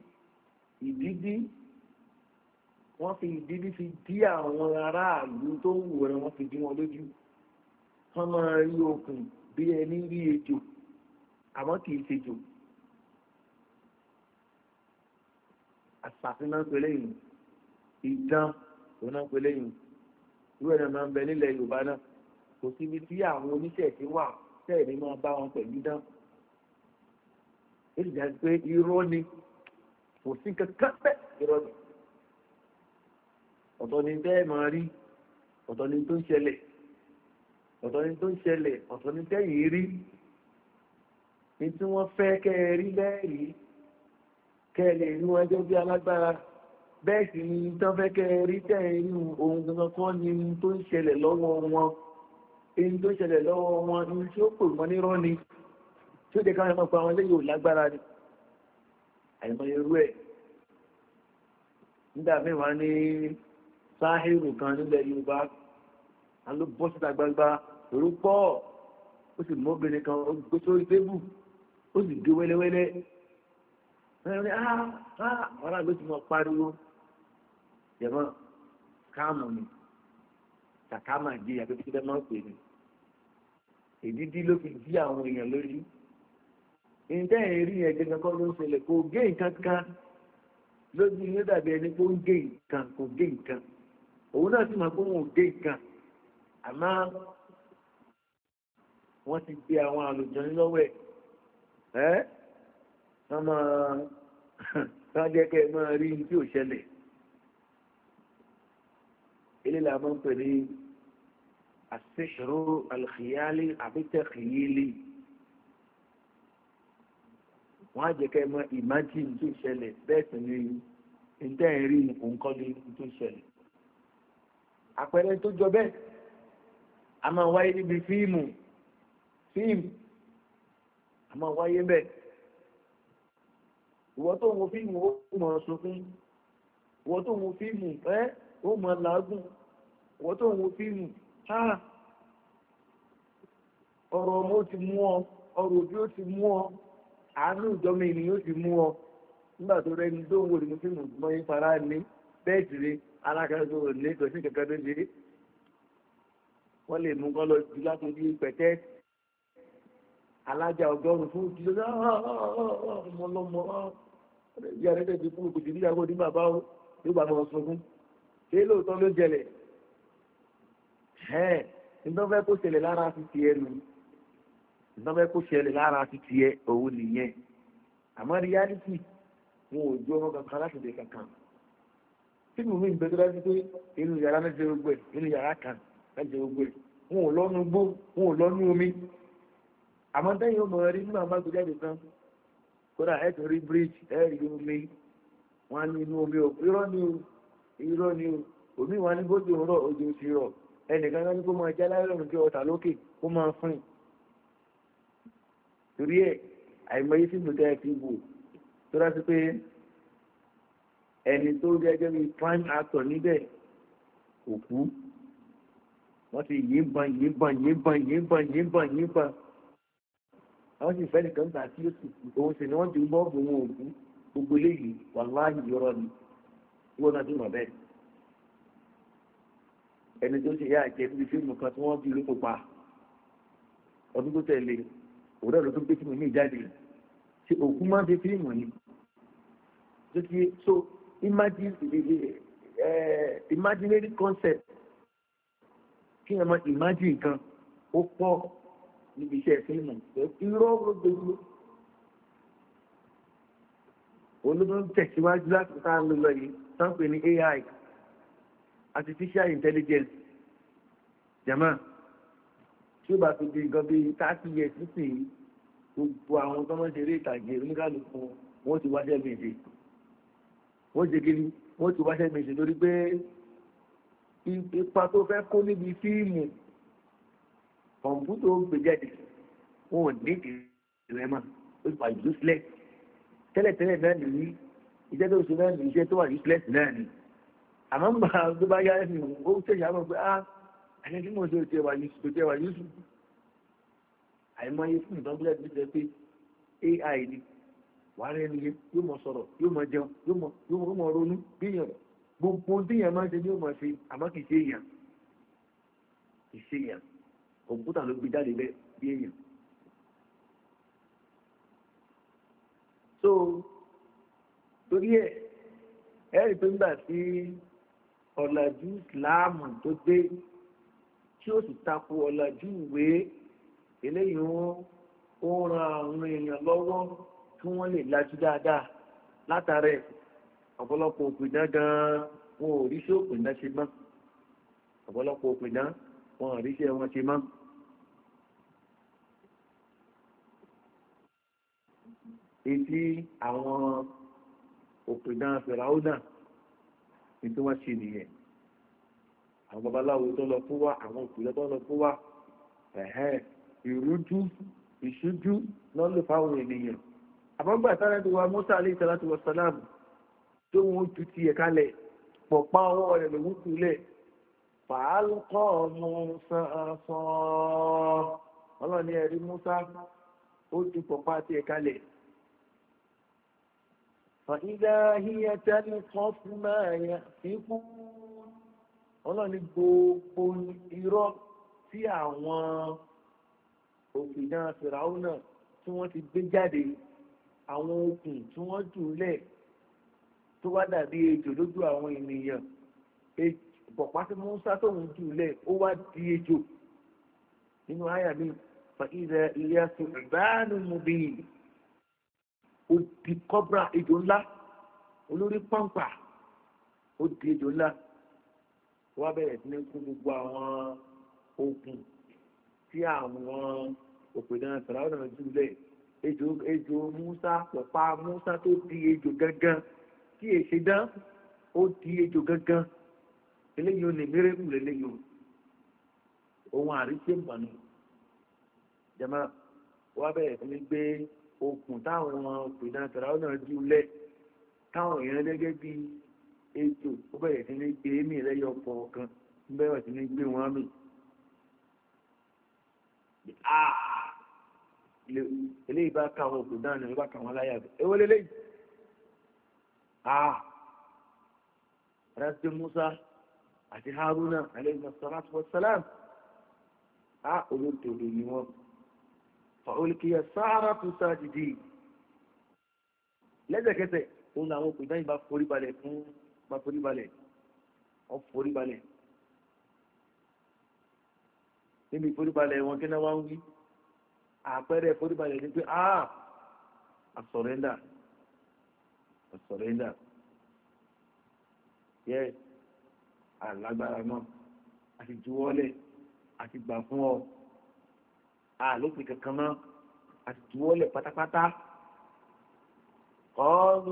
ìdíbí fi dí àwọn aráàlú tó ń wòran wọ́n fi dí wọn lójú wọ́n máa rí okùn bí ẹni rí ejò àmọ́ kì í ṣejò àṣàfihàn pẹ̀lẹ́ yìí ìdán òun náà pẹ̀lẹ́ yìí irú ẹ̀rọ máa ń bẹ nílẹ̀ Yorùbá náà kò síbi tí àwọn oníṣẹ́ ti wà tẹ́ẹ̀rí máa bá wọn pẹ̀lú dán ó sì dájú pé irọ́ ni kò sí kankan pẹ́ irọ́ ni ọ̀tọ̀ ni tẹ́ máa rí ọ̀tọ̀ ni tó ń ṣẹlẹ̀ ọ̀tọ̀ ni tẹ́yìn rí ní tí wọ́n fẹ́ kẹ́ ẹ rí lẹ́rìí kẹ́ ẹ lè rí wọn jẹ́ bí alágbára bẹ́ẹ̀ sì ni tán fẹ́ kẹ́ ẹ rí tẹ́yìn rí ohun gangan kan ni tó ń ṣẹlẹ̀ lọ́wọ́ wọn èyí tó ń ṣẹlẹ̀ lọ́wọ́ wọn ní tí ó pè wọ́n nírọ́ ni tí ó jẹ́ káwọn ẹmọ́ pa àwọn eléyìí ò lágbára ni àìmọ̀ irú ẹ̀ nígbà mẹ́wàá ní sáhírù kan nílẹ̀ Yorùbá a ló bọ́ síta gbangba òru pọ̀ ó sì mú obìnrin kan ó gbé sórí tébù ó sì gé wẹ́lẹ́wẹ́lẹ́ ẹ̀rọ ní ọ̀rá ló ti mọ̀ pariwo jẹ̀mọ́ káàmù ni kàkàmà jí àbẹ́bí máa ń pè ní ìdídí ló fi dí àwọn èèyàn lójú ìtẹ́ ìrí yẹn gẹ́gẹ́ kọ́ ló ń ṣẹlẹ̀ kò gé nǹkan kan lójú yóò dàbí ẹni pé ó ń gé nǹkan kò gé nǹkan òun náà sì mọ̀ pé òun ò gé nǹkan àmọ́ wọ́n ti gbé àwọn àlùjọ ní lọ́wọ́ ẹ̀ wọ́n máa jẹ́ kẹ́ ẹ máa rí tí ò ṣẹlẹ̀ eléyìí la máa ń pè ní àṣìṣòro àlùkìyálì àbítẹ̀kìyílì wọ́n á jẹ́ kẹ́ ẹ máa imagine tí ò ṣẹlẹ̀ bẹ́ẹ̀ sì ni ìtẹ́ ẹ̀ rí nǹkan ní tó ṣẹlẹ̀ àpẹẹrẹ tó jọ bẹ́ẹ̀ a máa wáyé níbi fíìmù a máa wáyé bẹ́ẹ̀ ìwọ tó ń wo fíìmù ó mọ̀ sunkún ìwọ tó ń wo fíìmù ó mọ̀ làágùn ìwọ tó ń wo fíìmù ọ̀rọ̀ ọmọ ó ti mú ọ ọ̀rọ̀ òbí ó ti mú ọ àánú ìjọba ènìyàn ó ti mú ọ nígbà tó rẹni tó ń wo nínú fíìmù mọ́ yín fara ní bẹ́ẹ̀ sì ni alákàtà tó ní kò sí kankan tó ṣe wọ́n lè mú kọ́ lọ jù láti orí pẹ̀tẹ́ alájà ọgọ́rùn-ún fún ìdílé ọmọlọmọ ìyá rẹ̀ tẹ̀sí fún òkùnkùn níyàwó ní bàbá ó ló bá máa sunkún ṣé lóòótọ́ ló jẹlẹ̀ nígbà fẹ́ kó ṣẹlẹ̀ lára ti tiẹ̀ nù nígbà fẹ́ kó ṣẹlẹ̀ lára ti tiẹ̀ òun nìyẹn àmọ́ reality wọn ò jó ọmọ kankan láti dé kankan tí mo mí gbẹdọ́ dájú pé inú yàrá náà ṣe gbogbo ẹ̀ inú yàrá kan náà ṣe gbogbo ẹ̀ wọn ò lọ́nu gbó wọn ò lọ́nu omi àmọ́ tẹ́yìn ọmọ rí nínú àwọn àgbẹ̀ jáde tán kódà ẹ̀ tó rí bíríjì ẹ̀ rí omi wọn ní inú omi ò irọ́ ni o omi wọn ní bójú ń rọ̀ ojú ti rọ̀ ẹnìkan kan ní kó máa jẹ́ láìlọ́run tí ọ̀tà lókè kó máa fún un torí ẹ̀ àìmọye fíìmù tẹ́ ẹ ti wò tó dá sí pé ẹni tó gẹ́gẹ́ bí prime actor níbẹ̀ òkú wọ́n ti yìnbọn àwọn sì fẹ́ nìkan gbà tí ó sì òun sì ni wọ́n ti bọ́ọ̀bù wọn òkú gbogbo eléyìí wà láàyè yọrọ ni wọ́n náà ti mọ̀ bẹ́ẹ̀ ẹni tó ṣe yá àjẹ́ níbi fíìmù kan tí wọ́n bí ló pupa ọdún tó tẹ̀lé òun náà ló tó gbé fíìmù ní ìjáde ṣe òkú máa ń fi fíìmù ni tó ti so imaginary concept kí ẹ máa imagine nǹkan ó pọ̀ níbi iṣẹ́ fíìmù irọ́ gbogbo olóòtú ń tẹ̀síwájú láti ká ló lọ yìí sáńpẹ̀ ní AI artificial intelligence jama tí ó bá fi di nǹkan bíi 30 years nísìnyí gbogbo àwọn tó máa ń ṣeré ìtàgé oníkàlùkù wọ́n ti wáṣẹ́ méje wọ́n ṣe kí ni wọ́n ti wáṣẹ́ méje lórí pé ipa tó fẹ́ kó níbi fíìmù kọ̀ǹpútà ó gbé jáde wọn ò ní ìrẹ́mà ó wà useless tẹ́lẹ̀tẹ́lẹ̀ náà nìyí iṣẹ́ tó ṣe náà ní iṣẹ́ tó wà useless náà ni àmọ́ ń gbà tó bá yá ẹ̀sìn ó tẹ̀yà mọ̀ pé ẹni tí mo ṣe òtí ẹwà yusuf àìmọye fún ìdánwò ti jẹ pé AI ni wàá rẹ nìyẹn yóò mọ sọ̀rọ̀ yóò mọ jẹun yóò mọ ronú bíyàn gbogbo tíyàn máa ń ṣe ni yóò mọ ṣe àmọ́ kì í ṣe èèyàn kọ̀ǹpútà ló gbé jáde bẹ́ẹ̀ bí èèyàn. so torí ẹ̀rí tó ń gbà sí ọ̀làjú ìsìláàmù tó dé tí ó sì tako ọ̀làjú ìwé eléyìí ó ran àwọn èèyàn lọ́wọ́ kí wọ́n lè lajú dáadáa látàrẹ ọ̀pọ̀lọpọ̀ òpìdán gan-an wọn ò ríṣẹ́ òpìdán ṣe mọ́ ọ̀pọ̀lọpọ̀ òpìdán wọn ò ríṣẹ́ wọn ṣe mọ́. ètí àwọn òpìdán fẹ̀ráúnà ní tí wọ́n ṣe nìyẹn àwọn babaláwo tó lọ fún wa àwọn òpìdán tó lọ fún wa ìrújú ìṣújú náà lè fáwọn ènìyàn àbọ̀gbà sáré tó wa Mùsá alayhi salatu wa salam tó wọ́n ju ti ẹ̀ka lẹ̀ pọ̀pá ọwọ́ rẹ̀ lòún túlẹ̀ fàálùkọ́ Mùsá sọ ọlọ́ni ẹ̀rí Mùsá ó ju pọ̀pá ti ẹ̀ka lẹ̀ فإذا هي تلقف ما يأفكون ọlọ́ni gbogbo irọ́ tí àwọn òpìdán fìràwọ́ náà tí wọ́n ti gbé jáde àwọn okùn tí wọ́n jù lẹ̀ tó wá dàbí ejò lójú àwọn ènìyàn pọ̀pá tí Mùsá tóun jù lẹ̀ ó wá di ejò nínú àyà mi fàíza ìyàtọ̀ ìbánu mubin ó di kọ́bra ejò ńlá olórí pọ́ǹpà ó di ejò ńlá wọ́n bẹ̀rẹ̀ sí ní kú gbogbo àwọn okùn tí àwọn òpìdán fìràwọ́ náà jù lẹ̀ ejò Mùsá pọ̀pá Mùsá tó di ejò gangan tí èsì dán ó di ejò gangan eléyìí ò ní mérèkù lélẹ́yìí o ohun àríṣe mọ̀nì jama wọ́n bẹ̀rẹ̀ sí ní gbé okùn táwọn òpìdán fìràwọ́ náà jù lẹ̀ táwọn èèyàn gẹ́gẹ́ bí ejò ó bẹ̀rẹ̀ sí ní gbé mì lẹ́yọ̀ kọ̀ọ̀kan bẹ̀rẹ̀ sí ní gbé wọn mì eléyìí bá ká àwọn òpìdán náà bá ká wọn láyà bẹ̀ ewé lélẹ́yìí rẹ́sì Musa àti Haruna alayhi salatu wassalam olóòtú ni wọn fa'ulqiya as-saharatu sajidin lẹ́sẹ̀kẹsẹ̀ òun àwọn òpìdán yìí bá forí balẹ̀ wọ́n forí balẹ̀ níbi ìforíbalẹ̀ wọn kí náà wá ń wí àpẹẹrẹ ìforíbalẹ̀ ní pé àsọ̀rẹ́ndà yẹ alágbára náà àti juwọ́lẹ̀ àti gbà fún ọ àlópin kankan náà àti juwọ́lẹ̀ pátápátá qalu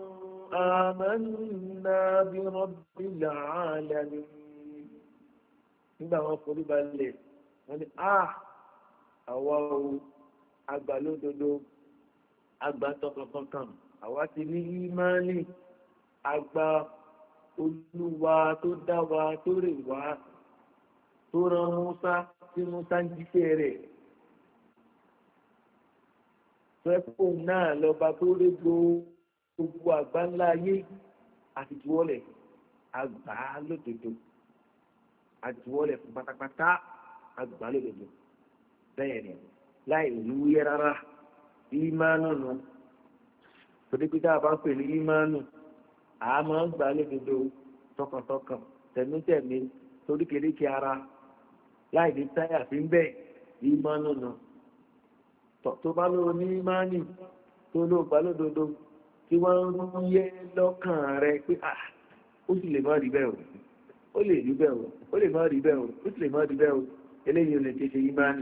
amanna bi rabbil alamin nígbà wọn foríbalẹ̀ wọ́n ní àwa o àgbà lódodo àgbà tọkàntọkàn àwa ti ní ìmánì àgbà olúwa tó dá wa tó rè wá tó rán Mùsá tí Mùsá ń jíṣẹ́ rẹ̀ fẹ́pọ̀ náà lọ́ba tó rè gbogbo àgbà ńlá ayé àti juwọ́lẹ̀ àgbà lódodo àjuwọ́lẹ̀ fún pátápátá àgbà lódodo bẹ́ẹ̀ ni láì wúyẹ́ rárá ìmánu nù torí pé tá a bá ń pè ní ìmánu àmọ́ gbà lódodo tọkàntọkàn tẹ̀mítẹ̀mí torí kérékè ara láì ní táyà fi ń bẹ̀ ìmánu nù tó bá lóo ní ìmánì tó lóo gbà lódodo tí wọ́n ń wúyẹ́ lọ́kàn rẹ pé ó sì lè má rí bẹ́ẹ̀ o ó lè rí bẹ́ẹ̀ o ó lè má rí bẹ́ẹ̀ o ó sì lè má rí bẹ́ẹ̀ o eléyìí ò lè ṣe ìmánì.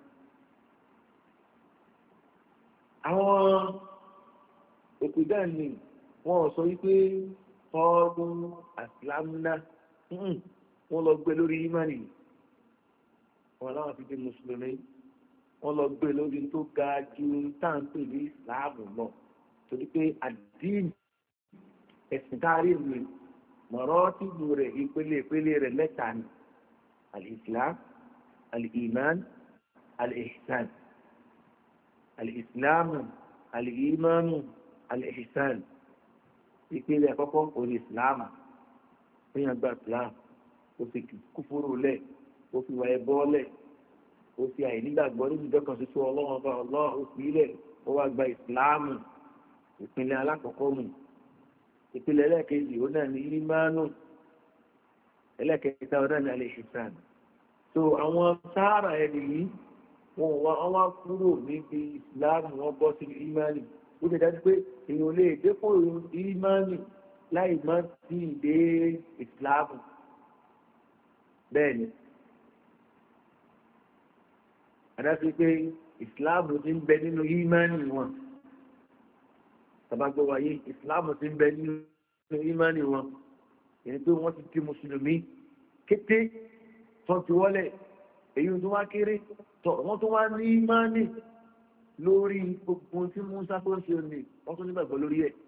àwọn òpìdán ni wọ́n sọ wípé ọdún àsìlámúná wọ́n lọ gbé lórí ìmánì wọn láwọn fi di mùsùlùmí wọ́n lọ gbé lórí tó ga ju táǹpì ní ìsìláàmù lọ torí pé àdín ẹ̀sìn kárí mi mọ̀rọ́tìbù rẹ̀ ìpele rẹ̀ mẹ́ta ni al-islam al-iman al-ihsan al-islamu al-imanu al-ihsan ìpele àkọ́kọ́ orí islam fíyàn gba islam ó fi kúfúrú lẹ̀ ó fi wà ẹbọ lẹ̀ ó fi àìnígbàgbọ́ nínú ìjọkan ṣoṣo ọlọ́run ọba ọlọ́run ó fi ilẹ̀ ó wá gba ìsìláàmù ìpínlẹ̀ alákọ̀ọ́kọ́ mu ìpínlẹ̀ ẹlẹ́ẹ̀kejì ó náà ní ìmánù ẹlẹ́ẹ̀kẹta ó náà ní al-ihsan so àwọn sáárà ẹni yìí wọ́n wá kúrò níbi ìsìláàmù wọ́n bọ́ sí ìmánì ó ti dájú pé èèyàn lè dépò ìmánì láì má sí ìdé ìsìláàmù bẹ́ẹ̀ ni àdáṣe pé ìsìláàmù ti ń bẹ nínú ìmánì wọn tàbágbọ́ wáyé ìsìláàmù ti ń bẹ nínú ìmánì wọn èyí pé wọ́n ti di mùsùlùmí kété tán ti wọlé èyí tó wá kéré wọ́n tó wá ní ìmánì lórí gbogbo tí Mùsá tó ń ṣe òní wọ́n tó nígbàgbọ́ lórí ẹ̀.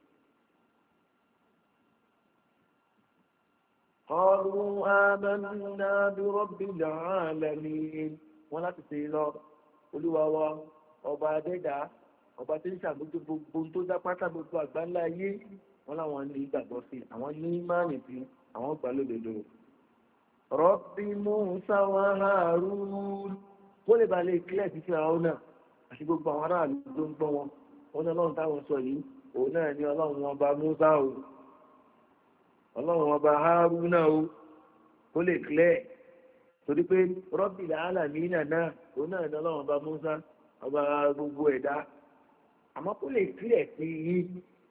qalu amanna bi rabbil alamin wọ́n láti ṣe lọ olúwa wa ọba adẹ́dà ọba tí ń ṣàbójú gbogbo tó dá pátá gbogbo àgbáńlá ayé wọ́n láwọn ní ìgbàgbọ́ sí àwọn ní ìmánì sí àwọn gbà lódodo. Rabbi Musa wa Harun kó lè ba lè kílẹ̀ sí fìràwọ́ náà àti gbogbo àwọn aráàlú tó ń gbọ́ wọn wọn ní ọlọ́run táwọn sọ yìí òun náà ní ọlọ́run ọba Musa o ọlọ́run ọba Haruna o kó lè kílẹ̀ torí pé Rabbil Alamin náà òun náà ní ọlọ́run ọba Musa ọba gbogbo ẹ̀dá àmọ́ kó lè kílẹ̀ sí yìí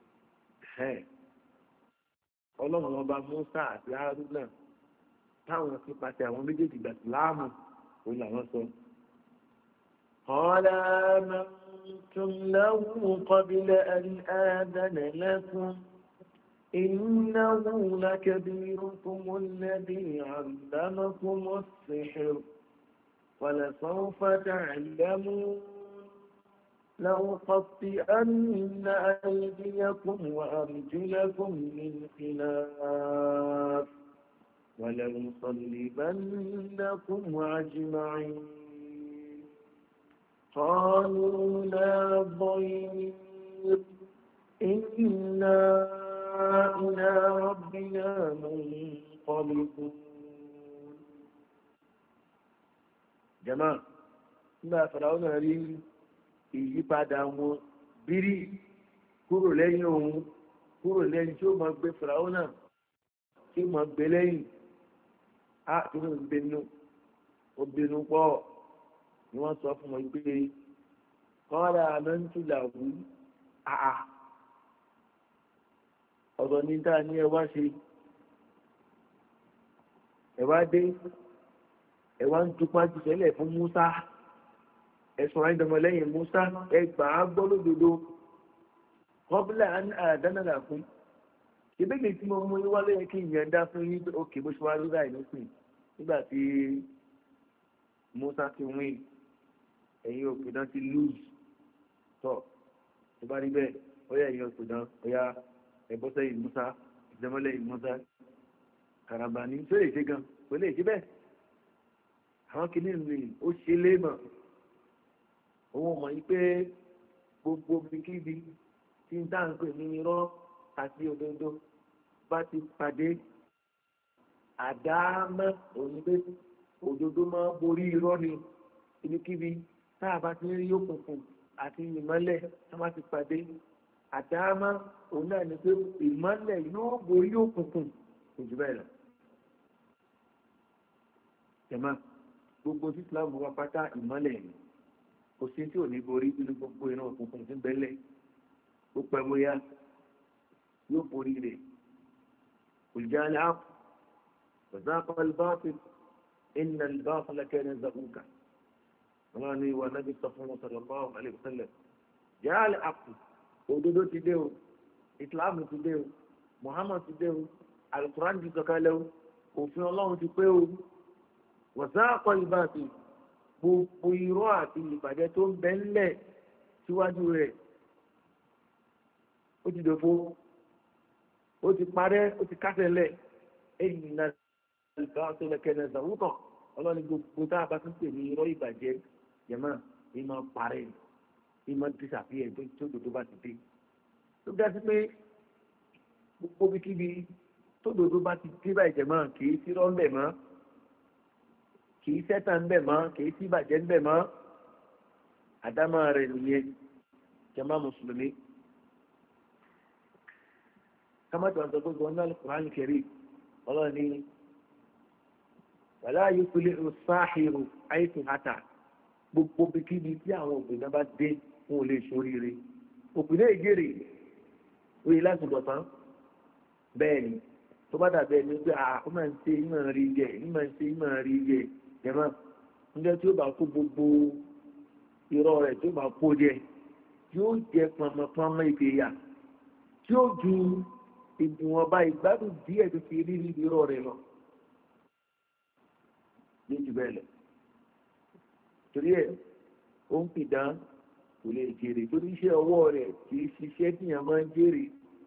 ọlọ́run ọba Musa àti Haruna táwọn ti pàṣẹ àwọn méjèèjì gbà síláàmù òun làwọn sọ. قال آمنتم له قبل أن آذن لكم إنه لكبيركم الذي علمكم السحر ولسوف تعلمون لأقطئن أيديكم وأرجلكم من خلاف ولأصلبنكم أجمعين قالوا لا ضير إنا إلى ربنا منقلبون جماعة ما فرعون rí ìyípadà wọn bírí kúrò lẹ́yìn òun kúrò lẹ́yìn tí ó máa gbé Fáráò náà tí ó máa gbé lẹ́yìn á tí ó ń bínú pọ̀ ni wọ́n sọ fún wọn pé kọ́ra lọ́ntúlàwú àà ọ̀rọ̀ ní dáa ní ẹwà ṣe ẹwà dé ẹwà ń tupá jù sẹ́lẹ̀ fún Musa ẹ̀sùn àìdọ̀mọ̀lẹ́yìn Musa ẹgbà á gbọ́ lódodo kọ́bílà àdánàlà fún ìbéèrè tí mo mú wá lóye kí ìyẹn dá fún yín òkè bó ṣe wá lórí àìlópin nígbà tí Musa ti wín ẹ̀yin òpìdán ti lose tọ́ tó bá rí bẹ́ẹ̀ ó yẹ ẹ̀yin òpìdán ó yá ẹ̀bọ́sẹ̀yìn Musa ìdẹ́mọ́lẹ́yìn Musa Karambani tó lè ṣe gan kò lè ṣe bẹ́ẹ̀ àwọn kìnnìún ni ó ṣe léèmọ̀ òun mọ̀ yí pé gbogbo bíkíbi tí ń dáǹpé ní irọ́ àti òdodo bá ti pàdé àdámọ́ òun pé òdodo máa borí irọ́ ni ibikíbi tá a bá ti rí òkùnkùn àti ìmọ́lẹ̀ tá a bá ti pàdé àdámọ́ òun náà ni pé ìmọ́lẹ̀ yóò borí òkùnkùn kò jù bẹ́ẹ̀ lọ. jẹ̀mọ́ gbogbo tí Islam wá pátá ìmọ́lẹ̀ ni kò sí tí ò ní borí nínú gbogbo iná òkùnkùn tí ń bẹ́lẹ̀ ó pẹ́ bóyá yóò borí rẹ̀ olùjáde áàpù ọ̀záàpá albáàpù iná albáàpù lẹ́kẹ́rẹ́ zabuka wọn ni ìwà náà bí sọ fún sallallahu alaihi wasallam jáàlì áàpù òdodo ti dé o ìsìláàmù ti dé o Muhammad ti dé o alukuran ti sọ̀kalẹ̀ o òfin Ọlọ́run ti pé o ọ̀záàpá albáàpù gbogbo irọ́ àti ìbàjẹ́ tó ń bẹ ńlẹ̀ síwájú rẹ̀ ó ti dòfo ó ti parẹ́ ó ti kásẹ̀ lẹ̀ èyí náà ìgbà tó lẹ́kẹ́ náà ṣàwùtàn ọlọ́ni gbogbo tá a bá tún pè ní irọ́ ìbàjẹ́ jẹ̀mọ́ ìmọ̀ parẹ́ ìmọ̀ disappear tó dòdò bá ti dé tó dájú pé gbogbo bíkíbi tó dòdò bá ti dé báyìí jẹ̀mọ́ kì í sí rọ́ńbẹ̀ mọ́ kìí sẹ́tà ń bẹ̀ mọ́ kìí sí ìbàjẹ́ ń bẹ̀ mọ́ àdámà rẹ̀ nìyẹn jàmá mùsùlùmí kámátì wọn sọ pé gbọ́ndà Al-Qur'an Karim ọlọ́ni wàlá yuflihu as-sahiru haythu ata gbogbo bíkíbi tí àwọn òpin náà bá dé fún olè ṣoríire òpin náà ìgèrè oyè láti bọ̀tán bẹ́ẹ̀ ni tó bá dàbẹ́ ni pé ó máa ń ṣe ìmọ̀ rí jẹ jẹ̀mọ́ níjẹ́ tí ó bá kó gbogbo irọ́ rẹ̀ tí ó bá kó jẹ yóò jẹ pọnmọpọnmọ ìgbéyà tí ó ju ìgbìmọ̀ba ìgbádùn díẹ̀ tó fi rí níbi irọ́ rẹ̀ lọ ní jù bẹ́ẹ̀ lọ torí ẹ̀ ó ń pìdán kò lè jèrè torí iṣẹ́ ọwọ́ rẹ̀ kì í ṣiṣẹ́ tíyàn máa ń jèrè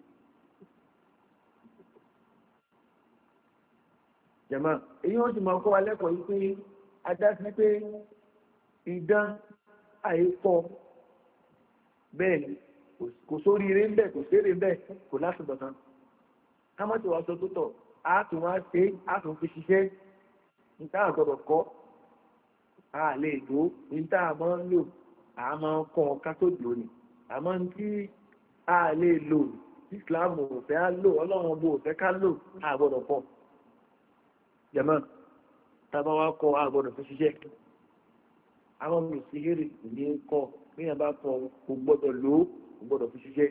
jẹ̀mọ́ èyí wọ́n ti máa kọ́ wa lẹ́kọ̀ọ́ yìí pé adásí pé idán àìkọ́ bẹ́ẹ̀ ni kò sórí eré ń bẹ̀ kò séré ń bẹ̀ kò lásìbọ̀tán kámọ́tì wa sọ tó tọ̀ á tún wá ṣe á tún fi ṣiṣẹ́ níta àgbọ̀dọ̀ kọ́ a lè lò ní tá a máa ń lò a máa ń kọ́ ká tó lò ní àmọ́ tí a lè lò Islam ò fẹ́ á lò ọlọ́run bó ò fẹ́ ká lò a gbọ́dọ̀ kọ́ jẹ̀mọ́ tábà wá kọ́ a gbọ́dọ̀ fi ṣiṣẹ́ àwọn mi sì hẹ́rì ní kọ́ níyàn bá kọ́ kò gbọ́dọ̀ lò ó kò gbọ́dọ̀ fi ṣiṣẹ́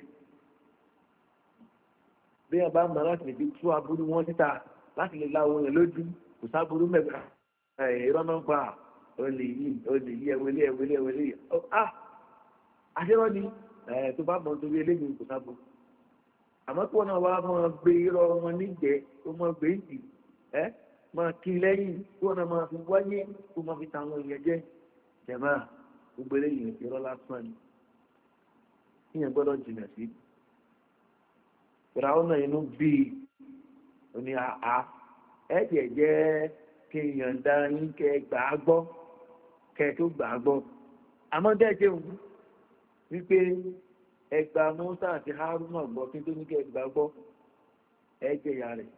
bí yàn bá mọ̀ láti lè fi tú aburú wọn síta láti lè la ohun yẹn lójú kò sáburú mẹ́ta ìrọ́nà ń pa olè yìí ẹwẹlé àṣírọ́ ni tó bá mọ̀ nítorí eléyìí kò sáburú àmọ́ kí wọ́n náà wá máa gbé irọ́ wọn níjẹ́ tó máa gbé ìdì máa kí lẹ́yìn kí wọ́n náà máa fi wáyé kó máa fi tàwọn èèyàn jẹ́ jẹ̀má gbogbo eléyìí irọ́ lásán ni ìyẹn gbọ́dọ̀ jìnà sí ìràwọ̀ náà inú bíi oní àá ẹ̀jẹ̀ jẹ́ kí èèyàn dá yín kẹ́ gbà á gbọ́ kẹ́ tó gbà á gbọ́ àmọ́ dẹ́jẹ́ òun wípé ẹgbà Mùsá àti Hárúnà gbọ́ kí tó ní kẹ́ gbà á gbọ́ ẹ̀jẹ̀ ìyá rẹ̀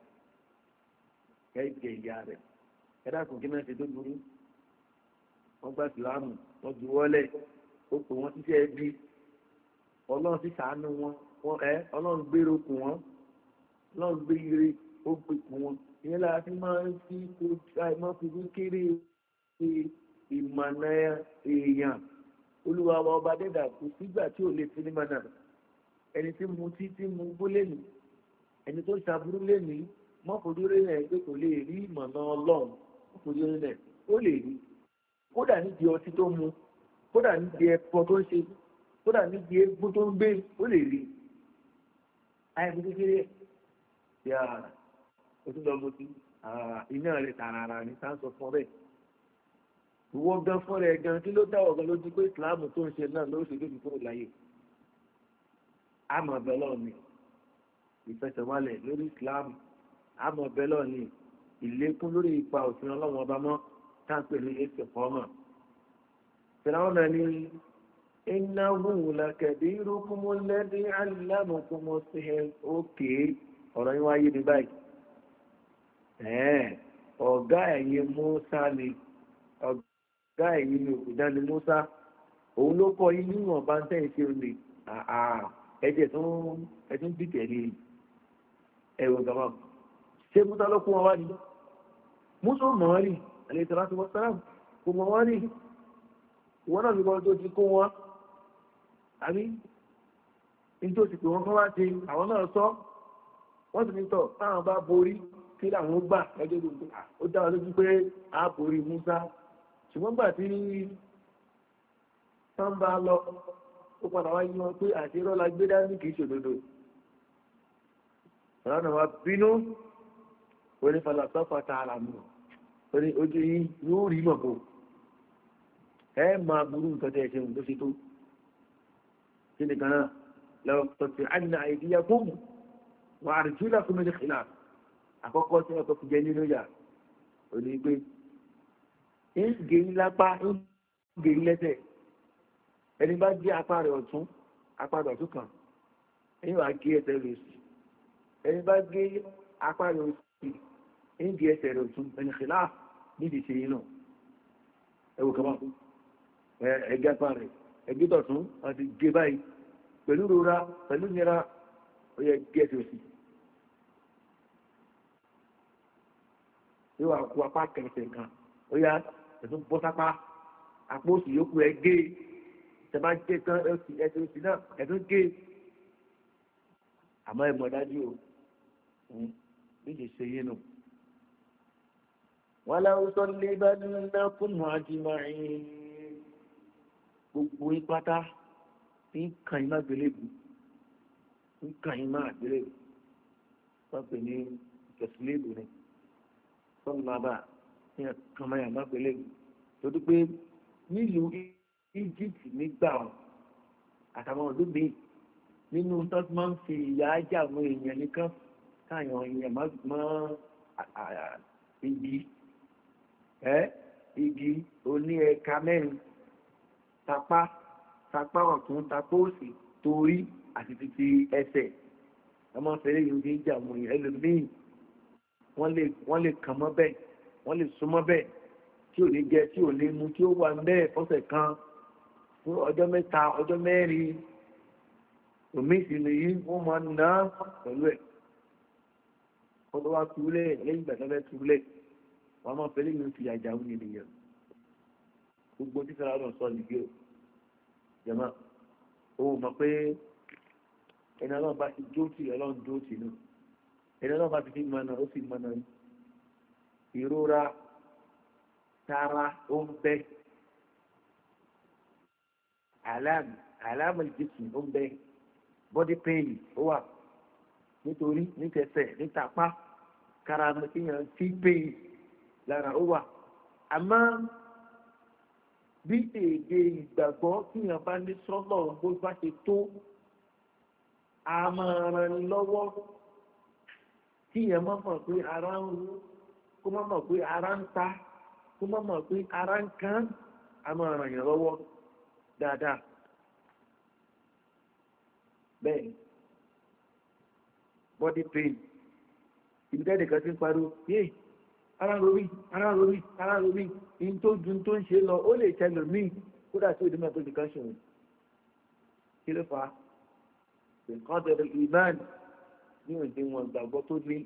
ẹ̀dá kò kí náà ṣe tó burú wọ́n gbà sílámù wọ́n ju wọ́lẹ̀ ó pè wọ́n ṣiṣẹ́ ẹbí ọlọ́run sì ṣàánú wọn ọlọ́run gbèrò kù wọ́n ọlọ́run gbé ire ó gbé kù wọn ìyẹn lára tí máa ń fi àìmọ́ fi kéré ìmọ̀nà èèyàn olúwa wa ọba dẹ́dà kò sígbà tí ò lè fi ní mọ̀nà ẹni tí mu tí mu gbó lẹ́nu ẹni tó ṣàbúrú lẹ́nu mọ́kòdú rẹ̀ pé kò lè rí ìmọ̀nà ọlọ́run mọ́kòdú rẹ̀ ó lè rí kódà nídìí ọtí tó mu kódà nídìí ẹ̀fọ́ tó ń ṣe kódà nídìí egbó tó ń gbé ó lè rí àìmọ́ kékeré yà ó tún lọ mọ́ sí iná rẹ̀ tààrà ní sáńsọ fún bẹ́ẹ̀ ìwọ gan fún rẹ̀ gan kí ló dáwọ̀ gan lójú pé ìsìláàmù tó ń ṣe náà ló ṣe lójú kúrò láyé àmọ́ bẹ́ẹ̀ lọ́ọ̀ ni ìfẹsẹ̀wálẹ̀ lórí ìsìláàmù àmọ́ bẹ́ẹ̀ lọ́ọ̀ ni ìlékún lórí ipa òfin ọlọ́wọ́n ọba mọ́ táǹpẹ̀ ní ẹsẹ̀ fọ́ọ̀mà fìlàwọ́n náà ní innahu lakabirukumul ladhi allamakumus sihr òkè ọ̀rọ̀ yín wáyé ní báyìí ọ̀gá ẹ̀yin Mùsá ni ọ̀gá ẹ̀yin ni òkúta ni Mùsá òun ló kọ́ yín níwọ̀n bá ń tẹ̀yìn sí olè ẹ̀jẹ̀ tó ń dìtẹ̀ ní ẹ̀rọ gàmà ṣé Mùsá ló kún wọn wá ní Mùsá mọ̀ wọ́n rí alayhi salatu wassalam kò mọ̀ wọ́n rí ìwọ́n náà lùkọ́ tó ti kó wọn àbí ní tó ti pè wọ́n kọ́ wá ti àwọn náà sọ wọ́n sì ní tọ̀ táwọn bá borí kí làwọn gbà lọ́jọ́ gbogbo ó dá wọn lójú pé a borí Mùsá ṣùgbọ́n gbà tí wọ́n bá lọ ó padà wá yí wọn pé àti irọ́ la gbé dání kìí ṣòdodo ọ̀rọ̀ náà wá bínú onífàlà sọ́fà tá a là mú oní ojú yín yóò rí mọ̀ bò ẹ máa burú nǹkan tẹ́ ẹ ṣe tó ṣe tó kí ni kan náà lọ́wọ́ tọ̀tì àdínà àìdíyà fún wà á rí júlá fún mi ní xìlá àkọ́kọ́ tí wọ́n tó fi jẹ nínú yà ò ní pé ń gé yín lápá ń gé yín lẹ́sẹ̀ ẹni bá gé apá rẹ̀ ọ̀tún kan ẹ̀yìn wàá gé ẹsẹ̀ rẹ̀ sí ẹni bá gé apá rẹ̀ òsì ń gé ẹsẹ̀ rẹ̀ ọ̀tún ẹni xìlá nídìí ṣe yín náà ẹwù kama ẹgbẹ́ apá rẹ̀ ẹgbẹ́ tọ̀tún àti gé báyìí pẹ̀lú rora pẹ̀lú nira ó yẹ gé ẹsẹ̀ òsì yóò wá kó apá kẹsẹ̀ kan ó yá ẹ̀tún bọ́ sápá àpò òsì yókù ẹ gé tẹ̀bá jẹ́ tán ẹsẹ̀ òsì náà ẹ̀tún gé àmọ́ ẹ̀mọ́ dájú o níbi ṣe yé nù. wọ́n láwọn sọ lé bá nínú kúnnù àjìmáyìn gbogbo ipátá ń kàn yín má gbélébù ń kàn yín má gbélébù wọ́n pè ní ìkẹsílébù ni sọ́nù máa bá ní ẹ̀kan máa yà má gbélébù tó dúpẹ́ nílùú Egypt nígbà àtàwọn ọdún bíi nínú tó máa ń fi ìyà ajá àwọn èèyàn nìkan káàyàn èèyàn má igi oní ẹ̀ka mẹ́rin tapá ọ̀tún tapá òsì torí àti títí ẹsẹ̀ ọmọ fẹ́rẹ́ yìí ń jà àwọn èèyàn ẹlòmíì wọ́n lè kàn mọ́ bẹ́ẹ̀ wọ́n lè súnmọ́ bẹ́ẹ̀ tí ò ní jẹ tí ò ní mu tí ó wà bẹ́ẹ̀ fọ́sẹ̀ kan fún ọjọ́ mẹ́ta ọjọ́ mẹ́rin òmí ìsinmi yìí wọ́n máa ná pẹ̀lú ẹ̀ wọ́n tó wá túlẹ̀ lẹ́yìn ìgbà tó fẹ́ túlẹ̀ wọ́n máa fẹ́ lẹ́yìn fi àjà wù ènìyàn gbogbo tí sara lọ sọ nìyí o jẹ̀mọ́ òun mọ̀ pé ẹni ọlọ́run bá ti dóòtì ọlọ́run dóòtì náà ẹni ọlọ́run bá ti fi mọ̀nà ó sì mọ̀nà ìrora tara ó ń bẹ àlámù ìjìsù ó ń bẹ body pain ó wà nítorí nítẹsẹ̀ nítapá kára kéèyàn tí pain lára ó wà àmọ́ bí èdè ìgbàgbọ́ kéèyàn bá ní sọ́lọ̀ bó bá ṣe tó a máa ran ni lọ́wọ́ kéèyàn má mọ̀ pé ara ń ru kó má mọ̀ pé ara ń ta kó má mọ̀ pé ara ń kán a máa ràn yàn lọ́wọ́ dáadáa bẹ́ẹ̀ body pain ibi tẹ́lẹ̀ kan ti ń pariwo yéè ara romi ara romi in tó dun tó ń ṣe lọ ó lè tẹlò míì kódà tí òdìmọ̀ tó ti kan ṣòro kí ló fà á nǹkan tẹ̀lé ìmáàlì ní òde wọn gbàgbọ́ tó ní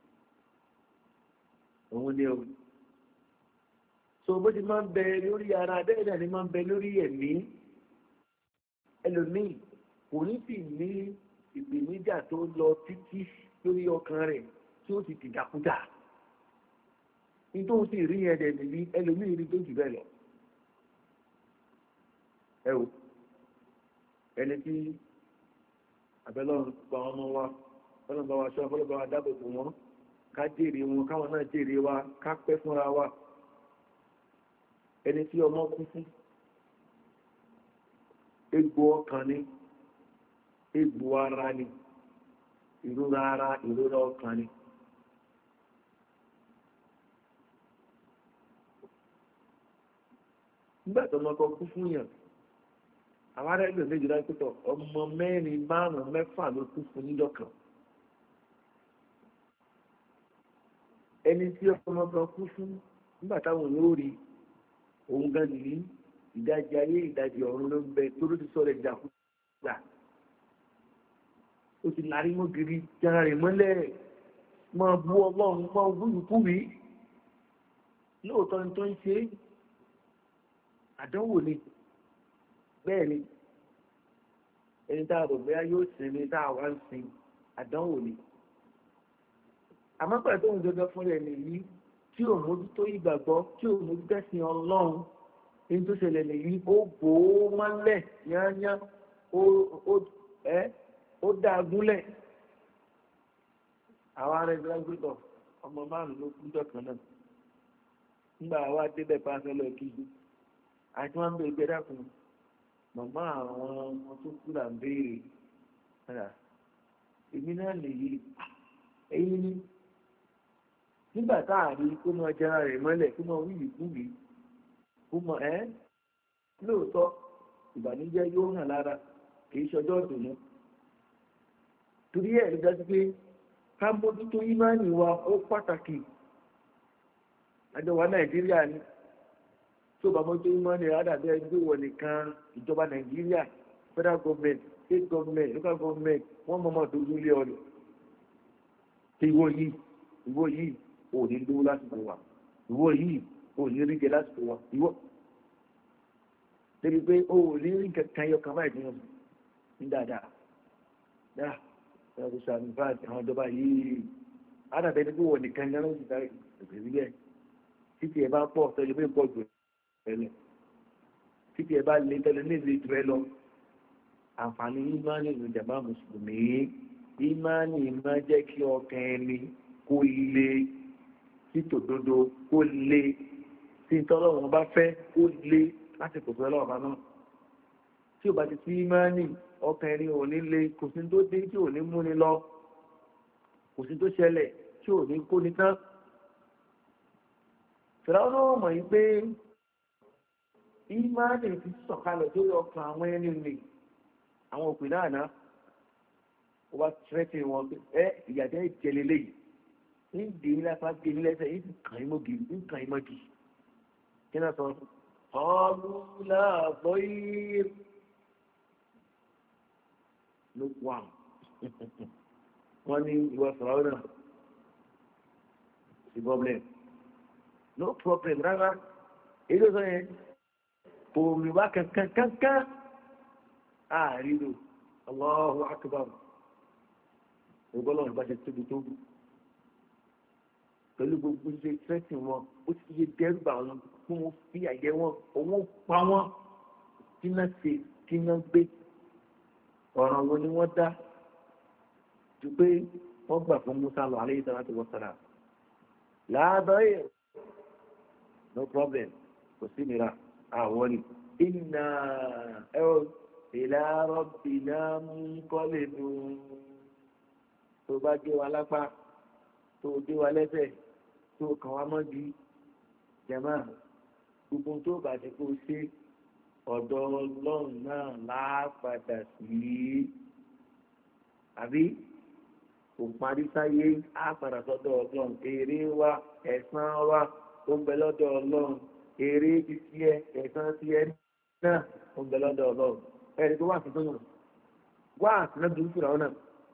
òun ní òun so bó ti máa ń bẹ lórí ara bẹ́ẹ̀ náà ni máa ń bẹ lórí ẹ̀mí ẹlòmíì kò ní sì ní ìpèníjà tó lọ títí lórí ọkàn rẹ̀ tí ó sì dìdàkudà nítorí sì rí ẹ̀dẹ̀ nìyí ẹlòmíì rí tó jù bẹ́ẹ̀ lọ ẹ o ẹni tí àbẹ́lọ́run pa ọmọ wa ọlọ́run bá wa ṣọ́ ọlọ́run bá wa dáàbò bò wọ́n ká jèrè wọn káwọn náà jèrè wa ká pẹ́ fúnra wa ẹni tí ọmọ kú fún egbò ọkàn ni egbò ara ni ìrora ara ìrora ọkàn ni nígbà tó ọmọ kan kú fún yàn àwọn ará ẹgbẹ́ méjì láti pẹ́tọ̀ ọmọ mẹ́rin márùn-ún mẹ́fà ló kú fún níjọ́ kan ẹni tí ọmọ kan kú fún nígbà táwọn yóò rí òun gan nìyí ìdajì ayé ìdajì ọ̀run ló ń bẹ tó ló ti sọ̀rọ̀ ìjàkúgbà ó ti lárí mọ́ gírí jára rẹ̀ mọ́lẹ̀ máa bú ọlọ́run máa bú ìkúwì lóòótọ́ ní tó ń ṣe àdánwò ni bẹ́ẹ̀ ni ẹni tá a rò bẹ́ẹ̀ yóò sinmi tá a wá ń sin àdánwò ni àmọ́ pẹ̀lú tó ń jọjọ fún rẹ̀ nìyí tí ò mójútó ìgbàgbọ́ tí ò mójútó ẹ̀sìn ọlọ́run ní tó ṣẹlẹ̀ nìyí ó bò ó mọ́lẹ̀ yányán ó dá a gúnlẹ̀ àwọn ará ẹgbẹ́ gbọ́dọ̀ ọmọ márùn-ún ló kú jọ kan náà nígbà wá débẹ̀ pàṣẹ lọ kí àti wọn bẹ gbẹdà fún màmá àwọn ọmọ tó kú là ń béèrè padà èmi náà nìyí ẹ̀yin ni nígbà tá a rí kó máa jẹra rẹ̀ mọ́lẹ̀ kó máa wí ìkúwì kó máa lóòótọ́ ìbànújẹ́ yóò hàn lára kìí ṣọjọ́ ìdùnnú torí ẹ̀ ló dájú pé ká mójútó ìmánì wa ó pàtàkì àjọwà nàìjíríà ni tó bá mójútó ìmánì rẹ̀ àdàbí ẹgbẹ́ wọ̀ nìkan ìjọba nàìjíríà federal government state government local government wọ́n mọ̀mọ́ tó lé ọ̀nà tí ìwọ yìí ò ní lówó lásìkò wa ìwọ yìí ò ní rí jẹ lásìkò wa ìwọ débi pé ó ò ní rí kankan yọ kan báyìí nínú ní dáadáa dáa ẹ̀rọ tó sàmì báyìí àwọn ìjọba yìí ádàbẹ̀ ní pé wọ̀ nìkan ní ọlọ́run ti darí ìpèsè bíẹ̀ títí ẹ̀ bá pọ̀ tẹ́lẹ̀ bí pọ̀ jù ẹ̀ lọ títí ẹ̀ bá lé tẹ́lẹ̀ ní ìlú ìtura ẹ lọ àǹfààní ìmánì ìlú jàmbá mùsùlùmí ìmánì máa jẹ́ kí ọkàn ẹni kó lé sí tòdodo kó lé sí tọ́lọ́run bá fẹ́ kó lé láti kò fẹ́ lọ́wọ́ bá náà tí ò bá ti sí ìmánì ọkàn ẹni ò ní lé kò sí tó dé tí ò ní múni lọ kò sí tó ṣẹlẹ̀ tí ò ní kó ní tán fìràwọ́n náà mọ̀ yí pé ìmánì ti sọ̀kalẹ̀ tó yọ ọkàn àwọn ẹni nì àwọn òpin náà náà ó bá tẹ́tì wọn pé ìyàjẹ́ ìjẹlẹ̀ lẹ́yìn ní ìdí lápá gbé lẹ́sẹ̀ yìí kàn í mọ́gì ń kàn í mọ́gì kí náà sọ qalu la dayr ló wà wọ́n ní ìwọ sọ̀rọ̀ náà sí problem no problem rárá èyí ló sọ yẹn kò mi wá kankan àrílò Allahu akbar ìgbọ́lọ́ ìbá ṣe tóbi tó pẹ̀lú gbogbo ṣe tẹ́sí wọn ó ti ṣe dẹ́rùbà wọn fún wọn fi àyẹ wọn owó pa wọn kí náà ṣe kí náà gbé ọ̀ràn wọn ni wọ́n dá ju pé wọ́n gbà fún Musa lọ alayhi salatu wa salam láàbáyé no problem kò sí nira àwọn ni inna ila rabbina munqalibun tó bá gé wa lápá tó dé wa lẹ́sẹ̀ tó kàn wá mọ́gi jẹ̀mọ́ gbogbo tó bá ti kó ṣe ọ̀dọ̀ Ọlọ́run náà lápadà sí àbí kò parí sáyé á padà sọ́dọ̀ Ọlọ́run èrè wa ẹ̀san wa ó ń bẹ lọ́dọ̀ Ọlọ́run èrè ti tiẹ̀ ẹ̀san tiẹ̀ náà ó ń bẹ lọ́dọ̀ Ọlọ́run ẹ̀rí tó wà sí tó yàn wá àtìlẹ́dùn fìrà ọ̀nà.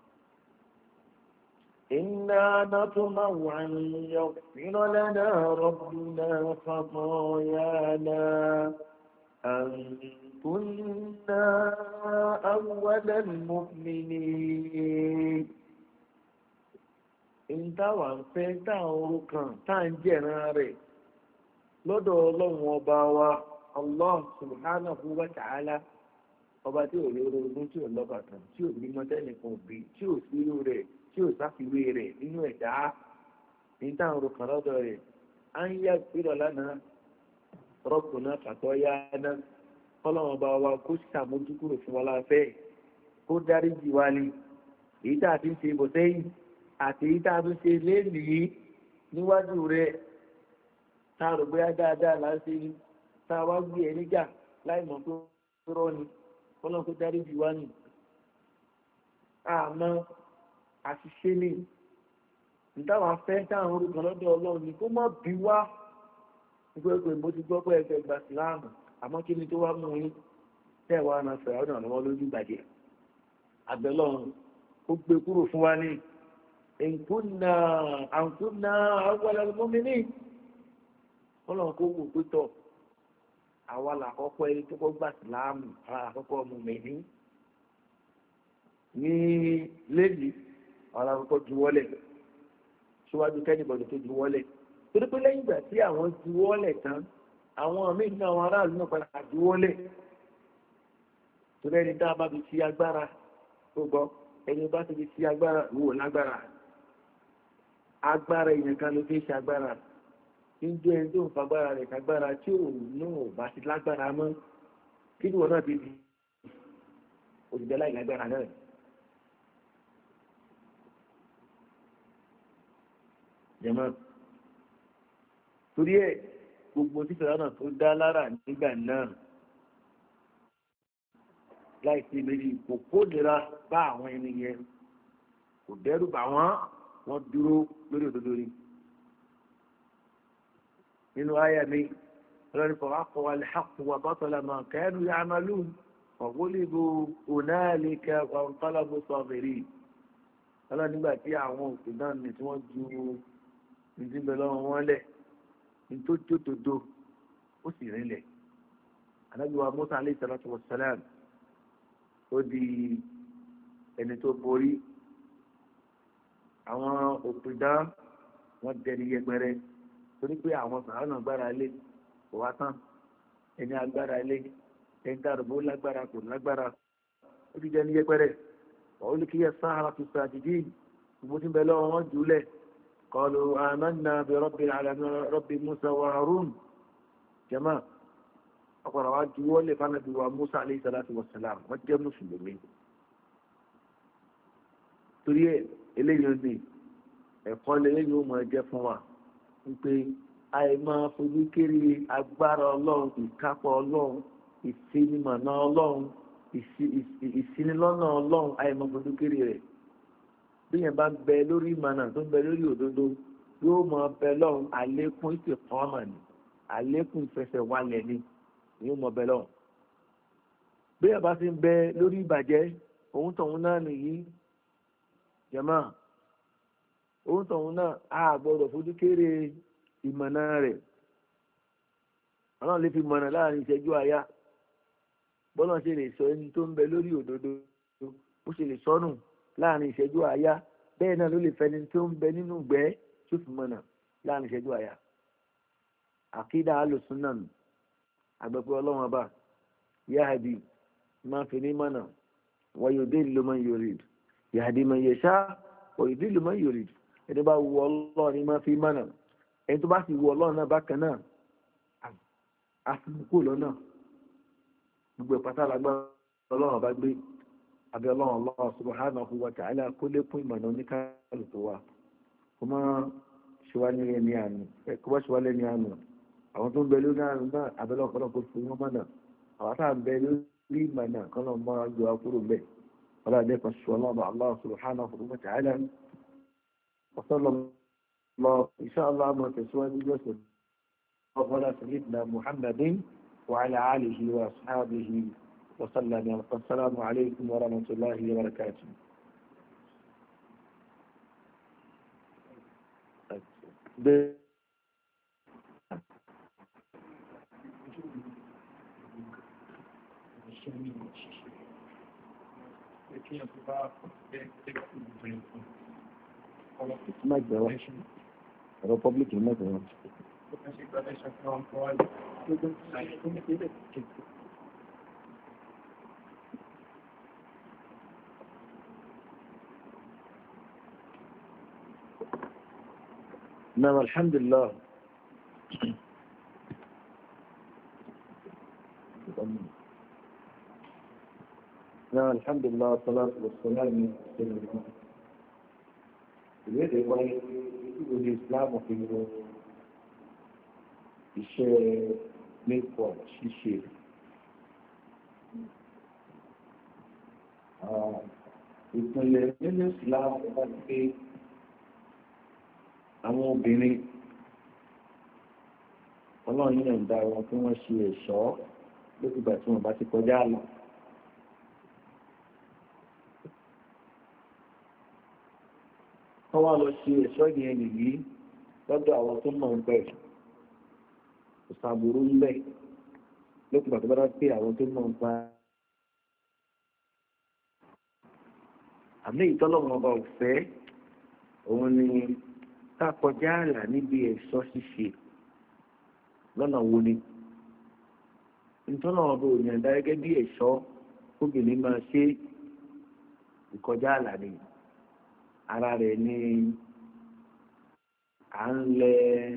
إنا نطمع أن يغفر لنا ربنا خطايانا أن كنا أول المؤمنين ìdáwà ń fẹ́ dáhùn orúkàn táà ń jẹ̀ràn rẹ̀ lọ́dọ̀ ọlọ́run ọba wa Allah subhanahu wa ta'ala ọba tí ò lè orogún tí ò lọ́bàtàn tí ò ní mọ́tẹ́nìkan òbí tí ò sírú rẹ̀ tí ò sáfiwé rẹ̀ nínú ẹ̀dá ní dáhùn orúkàn lọ́dọ̀ rẹ̀ á ń yá ìpínlẹ̀ lánàá rọ́pùnà fàtọ́yá náà ọlọ́run ọba wa kó ṣàmójúkúrò fún wa láfẹ́ kó dáríjì wa ni èyí tá a ti ń ṣe ibò sẹ́yìn àti èyí tá a tún ṣe lénìí níwájú rẹ̀ tá a rò bóyá dáadáa là ń ṣe ni tá a wá gbé ẹ níjà láì mọ̀ pé rọ́ ni ọlọ́run kó dáríjì wa ni àmọ́ àṣìṣe ni ìdáwà fẹ́ dáhùn orúkọ lọ́dọ̀ ọlọ́run ni kó má bí wá nígbàgbé mo ti gbọ́ pé ẹgbẹ́ gba síláàmù àmọ́ kí ni tó wá mú yín tẹ́ẹ̀wá náà fẹ̀rẹ̀ ọ̀nà lọ́wọ́ lójú ìbàjẹ́ àbẹ̀lọ́run ó gbé kúrò fún wa ní ìkúnná àǹkúnná awwalal mu'minin ọlọ́run kó wò pé tọ̀ àwa làkọ́kọ́ ẹni tó kọ́ gbà síláàmù àwa làkọ́kọ́ mùmínì ní lẹ́yìn àwọn làkọ́kọ́ juwọ́lẹ̀ síwájú kẹ́nìbọ̀dù tó juwọ́lẹ̀ torí pé lẹ́yìn ìgbà tí àwọn juwọ́lẹ̀ tán àwọn míì ní àwọn aráàlú náà padà juwọ́lẹ̀ torí ẹni tá a bá fi sí agbára tó gbọ́ ẹni bá ti fi sí agbára wò lágbára agbára èèyàn kan ló fi ṣe agbára níjẹ́ ẹni tó ń fagbára rẹ̀ kagbára tí ò náà bá ti lágbára mọ́ kí ni wọn náà ti di òṣìṣẹ́ láì lágbára náà. jẹ́mọ́ torí ẹ̀ gbogbo títí ọ̀nà tó dá lára nígbà náà láìsí méjì kò kódìra bá àwọn ẹni yẹn kò dẹ́rù bà wọ́n dúró lórí òdodo ni. nínú àyà mi ọlọ́run kọ̀ wá kọ́ wa lè hàkù wa batala ma kanu ya'malun ọ̀gbọ́lẹ́gbò hunalika ọ̀nkọ́lábó sọ̀bẹ̀rì ọlọ́run nígbà tí àwọn òkè náà ní tí wọ́n ju ìdíbẹ̀ lọ́wọ́ wọn lẹ̀ ní tó jódodo ó sì rinlẹ̀ Ànábì wa Mùsá alayhi salatu wassalam ó di ẹni tó borí àwọn òpìdán wọ́n dẹni yẹpẹrẹ torí pé àwọn sàánà gbára lé kò wá tán ẹni agbára lé ẹni dàrúbó lágbára kò lágbára ó ti dẹni yẹpẹrẹ wọ́n lè kíyẹ sáhara tó sàdìdì gbogbo tí ń bẹ lọ́wọ́ wọn jùlẹ̀ qalu amanna bi rabbil alamin rabbi Musa wa Harun jama ọ̀pọ̀lọpọ̀ wa juwọ́ lè fánàbí wa Musa alayhi salatu wassalam wọ́n jẹ́ mùsùlùmí torí ẹ̀ eléyìí ní ẹ̀kọ́ lẹ́yìn ó máa jẹ́ fún wa wípé àìmọ́ fojú kéré agbára ọlọ́run ìkápọ̀ ọlọ́run ìsinimọ̀nà ọlọ́run ìsinilọ́nà ọlọ́run àìmọ́ fojú kéré rẹ̀ bí yẹn bá ń bẹ lórí ìmọ̀nà tó ń bẹ lórí òdodo yóò máa bẹ lọ́run àlékún ìsìnkọ́mà ni àlékún fẹsẹ̀ wálẹ̀ ni yóò mọ bẹ́ẹ̀ lọ. bí ẹ bá ti ń bẹ lórí ìbàjẹ́ òun tọ̀hún náà nìyí jàmáà òun tọ̀hún náà a gbọ́dọ̀ fojú kéré ìmọ̀nà rẹ̀. ọlọ́run lè fi mọ̀nà láàrin ìṣẹ́jú àyá bọ́lá ṣe lè sọ ẹni tó ń bẹ lórí òdodo ó ṣe lè sọnù láàrin ìṣẹ́jú àyá bẹ́ẹ̀ náà ló lè fẹni tó ń bẹ nínú ìgbẹ́ tó fi mọ̀nà láàrin ìṣẹ́jú àyá. àkídà alùsùn náà àgbẹ̀pẹ̀ ọlọ́run ọba yahadi máa fi ní mọ̀nà wa yudillu man yurid yahdi man yasha wa yudillu man yurid ẹni bá wu ọlọ́run ni máa fi mọ̀nà ẹni tó bá sì wu ọlọ́run náà bákan náà àfikún lọ́nà gbogbo ìpátá lágbára ọlọ́run bá gbé abẹ́ ọlọ́run Allah subhanahu wa ta'ala kó lékún ìmọ̀nà oníkálùkù wa kó má ṣíwá ní ẹni àmì kó bá ṣíwá lẹ́ni àmì àwọn tó ń bẹ lórí àrùn náà abẹ́lẹ́ ọ̀pọ̀lọpọ̀ fún wọn mọ̀nà àwọn tá à ń bẹ lórí ìmọ̀nà kan náà mọ́ àjọ akúrò bẹ́ẹ̀ ọlọ́run adẹ́kan ṣùgbọ́n ọlọ́run Allah subhanahu wa ta'ala وصلى الله إن شاء الله ما تسوى بجسد وصلى سيدنا محمد وعلى آله وأصحابه وسلم. السلام عليكم ورحمة الله وبركاته. Má gbẹ wá ọ̀rọ̀ public ní mẹ́gbẹ̀ẹ́ wọn. Náà alhamdulillah náà alhamdulillah salatu wa salam ìwéde wáyé ìwé Islam fi wo iṣẹ́ mẹ́kọ̀ ṣíṣe ìpínlẹ̀ nínú Islam wá pé àwọn obìnrin ọlọ́run yìí ń dá wọn kí wọ́n ṣe ẹ̀ṣọ́ lókùgbà tí wọ́n bá ti kọjá àlọ́. wọ́n wá lọ ṣe ẹ̀ṣọ́ ìyẹn nìyí lọ́dọ̀ àwọn tó mọ̀ ń bẹ̀ kò sàbùrú ń bẹ̀ lókùn bàtà bá pé àwọn tó mọ̀ ń pa. àmì ìtọ́lọ́mọ ọba òfẹ́ òun ni ká kọjá àlà níbi ẹ̀ṣọ́ ṣíṣe lọ́nà wo ni ìtọ́lọ́mọ ọba òyìn dá gẹ́gẹ́ bí ẹ̀ṣọ́ obìnrin máa ṣe ìkọjá àlà ni ara rẹ̀ ni à ń lẹ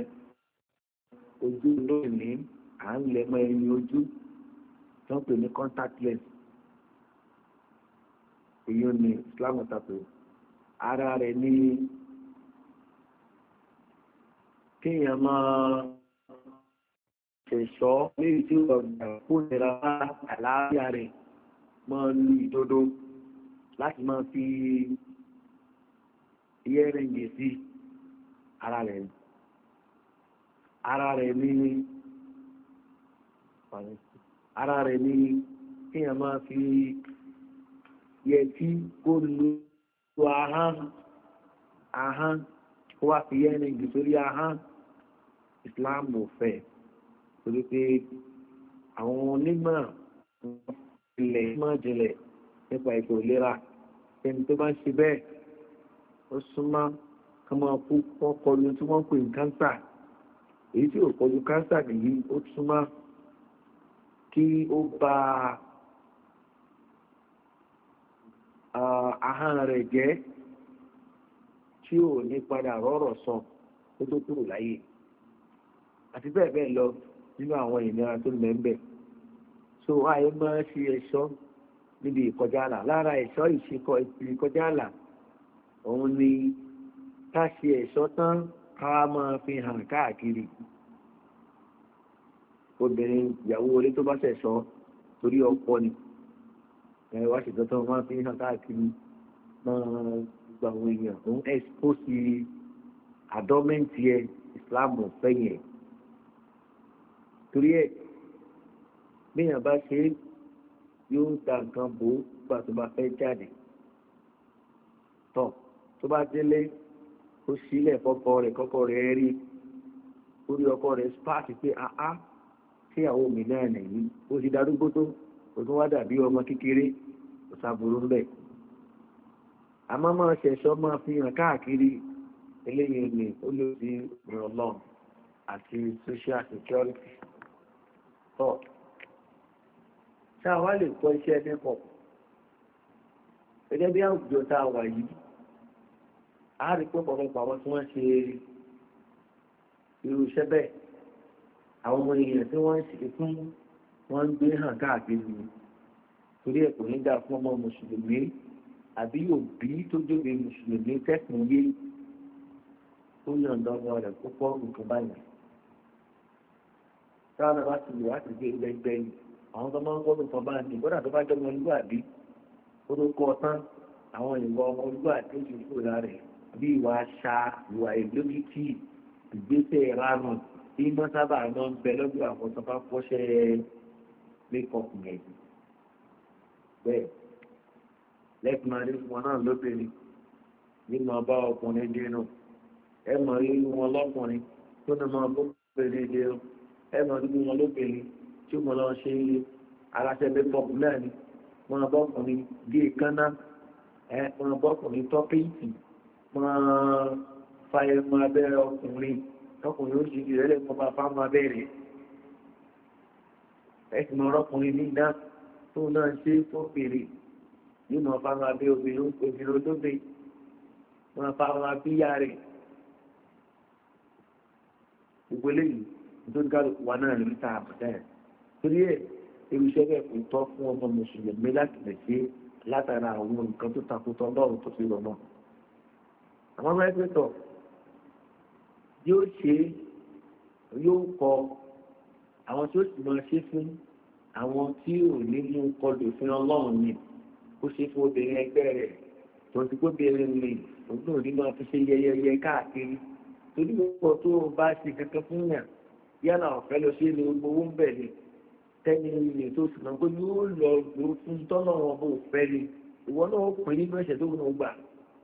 ojú lónìí à ń lẹ mọ́ ẹyin ojú tó ń pè ní contact lens èyí ni Islam tako ara rẹ̀ ni kéèyàn máa ṣẹ̀ṣọ́ léyìí tí ó gbà kó nira àlàáfíà rẹ̀ máa lu ìdodo láti máa fi ìyẹ́rìngì sí ara rẹ̀ ní ara rẹ̀ ní kíyàn máa fi yẹtí kó lu ahán kó wá fi ìyẹ́rìngì sórí ahán. Islam ò fẹ́ torí pé àwọn onímọ̀ ilẹ̀ máa jìnlẹ̀ nípa ètò ìlera ẹni tó bá ń ṣe bẹ́ẹ̀ ó súnmọ́ ká máa kú wọ́n kọlu tí wọ́n pè ní kánsà èyí tí ò kọlu kánsà nìyí ó súnmọ́ kí ó ba ahọ́n rẹ̀ jẹ́ tí ò ní padà rọ́rọ̀ sọ kó tó kúrò láyé àti bẹ́ẹ̀ bẹ́ẹ̀ lọ nínú àwọn ìnira tó mẹ́ńbẹ̀. So àyè máa ṣe ẹ̀ṣọ́ níbi ìkọjá àlà lára ẹ̀ṣọ́ ìkọjá àlà òun ni ká ṣe ẹ̀ṣọ́ tán ká máa fi hàn káàkiri. Obìnrin ìyàwó orí tó bá ṣẹ̀ṣọ́ torí ọkọ ni wá ṣètò tó máa fi hàn káàkiri máa gba àwọn èèyàn òun expose àdọ́mẹ́ntì ẹ̀ Islam fẹ́yìn ẹ̀. torí ẹ̀ béèyàn bá ṣe yóò ta nǹkan bò ó gbà tó bá fẹ́ jáde tọ̀ tó bá délé ó sílẹ̀ kọ́kọ́ rẹ̀ rí orí ọkọ rẹ̀ spáàkì pé àá tíyàwó mi náà nìyí ó ti darúgbó tó kò tún wá dàbí ọmọ kékeré kò sábúrú ń bẹ̀. àmọ́ máa ṣẹ̀ṣọ́ máa fi hàn káàkiri eléyìí ni ó lè di ìrànlọ́n àti social security. tọ́ ṣáà wá lè kọ́ iṣẹ́ nípọ̀ gẹ́gẹ́ bí àwùjọ tá a wà yìí a rí pé ọ̀pọ̀lọpọ̀ àwọn tí wọ́n ṣe irú iṣẹ́ bẹ́ẹ̀ àwọn ọmọ èèyàn tí wọ́n ń ṣe fún wọ́n ń gbé hàn káàkiri torí ẹ̀ kò ní dáa fún ọmọ mùsùlùmí àbí òbí tó jóbe mùsùlùmí tẹ̀sán yé ó yànda ọmọ rẹ̀ púpọ̀ nǹkan báyìí táwọn bá ti lò láti gbé gbẹgbẹ yìí àwọn tó máa ń gbọ́ nǹkan báyìí ní gbọ́dọ̀ tó bá jẹ́ ọmọ olúwàbí ó tó kọ́ tán àwọn ìwà ọmọ olúwàbí ó ti kúrò lára rẹ̀ bí ìwà àṣà ìwà ìlókìtì ìgbésẹ̀ ìranù tí wọ́n sábà máa ń bẹ lọ́dọ̀ àwọn tó bá fọ́ṣẹ́ mékọ̀pù yẹn bẹ́ẹ̀ lẹ́kùnmárí wọn náà lóbìnrin nínú ọba ọkùnrin dínú ẹ mọ̀ rí wọn lọ́kùnrin tó ní máa bóbìnrin dínú ẹ mọ̀ rí wọn lóbìnrin tí mo lọ ṣe aláṣẹ mékọ̀pù náà ni wọn bọ́kùnrin gé kánná wọn bọ́kùnrin tọ́pẹ́ǹtì wọn fa ẹmu abẹ́rẹ́ ọkùnrin ọkùnrin ó ṣe ìrẹ́lẹ̀ kan bá fáwọn abẹ́rẹ́ ẹ̀sìn ọ̀rọ̀kùnrin ní iná tó náà ṣe fún fèrè nínú fáwọn abẹ́ obìnrin olóbe wọn fáwọn abíyá rẹ̀ gbogbo eléyìí nítorí kálukú wa náà lórí tá a bọ̀ dáyà torí ẹ̀ irúṣẹ́ bẹ́ẹ̀ kò tọ́ fún ọmọ mùsùlùmí láti lè ṣe látara àwọn nǹkan tó takùtọ̀ lọ́rùn tó fi rọ̀ náà àwọn ọmọ ẹgbẹ́ tọ̀ yóò ṣe yóò kọ àwọn tí ó sì máa ṣe fún àwọn tí ò ní mú kọlù fún ọlọ́run ni ó ṣe fún obìnrin ẹgbẹ́ rẹ̀ tó ti gbóbìnrin ni òun náà ní máa fi ṣe yẹyẹyẹ káàkiri torí gbogbo tó bá ṣe kankan fún yàn yálà ọ̀fẹ́ lọ sí ilé owó ń bẹ̀ ni tẹ́ni ilé tó sì máa gbé yóò lọ lò fún tọ́nà wọn bó fẹ́ ni ìwọ náà ó pè nínú ẹ̀ṣẹ̀ tó ń gbà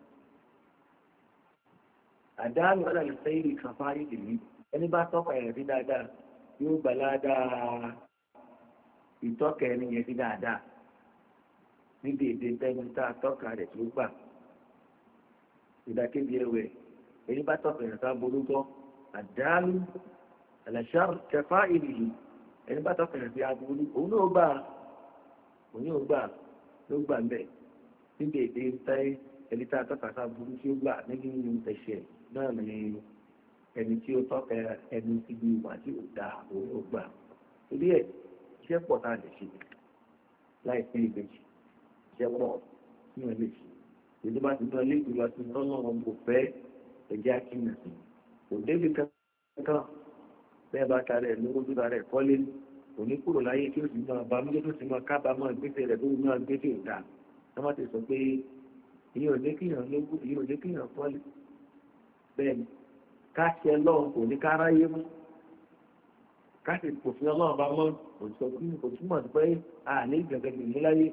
àdáàlú aláìsẹ́yìrì kan fáyé tèmi ẹni bá tọ́ka ẹ̀rẹ̀ sí dáadáa yóò gbà ládàá ìtọ́ka ẹni yẹn sí dáadáa níbi èdè tẹ́ni tá a tọ́ka rẹ̀ tó gbà ìdákébi ẹwẹ̀ ẹni bá tọ́ka ẹ̀rẹ̀ sá bolúgbọ́ àdáàlú aláìsẹ́yìrì kẹfà ìrìlì ẹni bá tọ́ka ẹ̀rẹ̀ sí aburú òun náà gbà ló gbà mbẹ́ níbi èdè tẹ́ ẹni tá a tọ́ka sá burú tí ó gbà nínú ẹ̀ṣẹ̀ náà ni ẹni tí ó tọ́ka ẹni tí bí wà tí ò dáa òun ò gbà torí ẹ̀ iṣẹ́ pọ̀ tá a lè ṣe láì sí ìbejì iṣẹ́ pọ̀ tí wọ́n lè ṣe èdè bá ti tán ilé ìgbìmọ̀ àti tọ́nà wọn kò fẹ́ ẹ̀jẹ̀ akínà sí kò débi kankan bẹ́ẹ̀ bá ta rẹ̀ lówó tó ta rẹ̀ kọ́lé kò ní kúrò láyé tí ó sì máa bá mílíọ̀nù tó sì máa kábàámọ̀ ìgbésẹ̀ rẹ̀ tó máa gbé tí ò dáa wọ́n má ti sọ pé ìyẹn ò ní kíyàn lówó ìyẹn ò ní kíyàn kọ́lé bẹ́ẹ̀ni káṣẹ lọ́wọ́ kò ní káráyé mú káṣẹ kò fi ọlọ́run bá mọ́ kò túmọ̀ sí pé àní ìgbẹ̀gẹ̀dẹ̀ ní láyé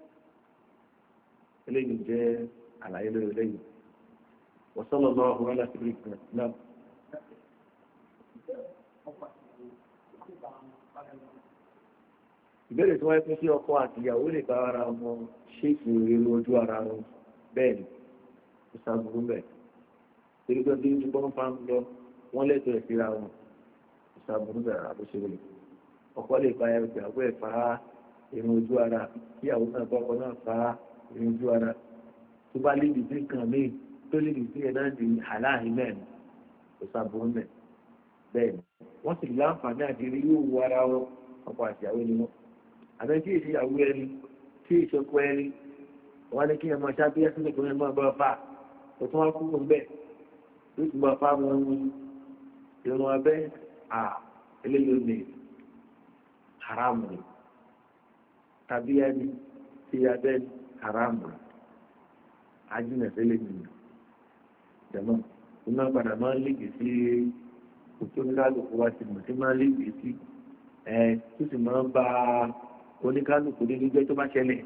eléyìí jẹ́ àlàyé lórí eléyìí wọ́sọ́lọ́ lọ́wọ́ ọ̀rọ̀ láti rí ìpínlẹ̀ náà. ìbéèrè tí wọ́n pín sí ọkọ àti ìyàwó lè bá ara wọn ṣe ìfòrèrè ojú ara wọn bẹ́ẹ̀ ni ó ṣàbùrú bẹ́ẹ̀ torí pé bí wọ́n fa ń lọ wọ́n lẹ́tọ̀ọ́ ìfira wọn ó ṣàbùrú bẹ́ẹ̀ àbúṣe rẹ̀ ọkọ lè fa ìyàwó ẹ̀ fa irun ojú ara kí ìyàwó náà bá ọkọ náà fa irun ojú ara tó bá lédi sí nǹkan míì tó lédi sí ẹ̀ náà di àláàrí mẹ́rin ó ṣàbùrú bẹ́ẹ̀ ni wọ́n sì láǹfààní àti rí yóò wọ ara wọn ọkọ àti ìyàwó ni wọn àbẹ tí èsì ìyàwó ẹni tí ìṣọkọ ẹni wọn ní kí ẹ máa ṣáájú ẹsìn lẹkọọ ẹ máa bá fa òtún wọn kúrò ń bẹ yóò tún máa fa wọn irun abẹ eléyìí ní haramu ni tàbí ẹni tí abẹ haramu ajínàfẹlẹ nìyẹn jẹmọ iná padà máa ń lékè sí òtún nílálòpọ̀ wá sí mọ̀ tí máa ń lékè sí tó sì máa ń ba oníkálukú nínú jẹ́ tó bá ṣẹlẹ̀.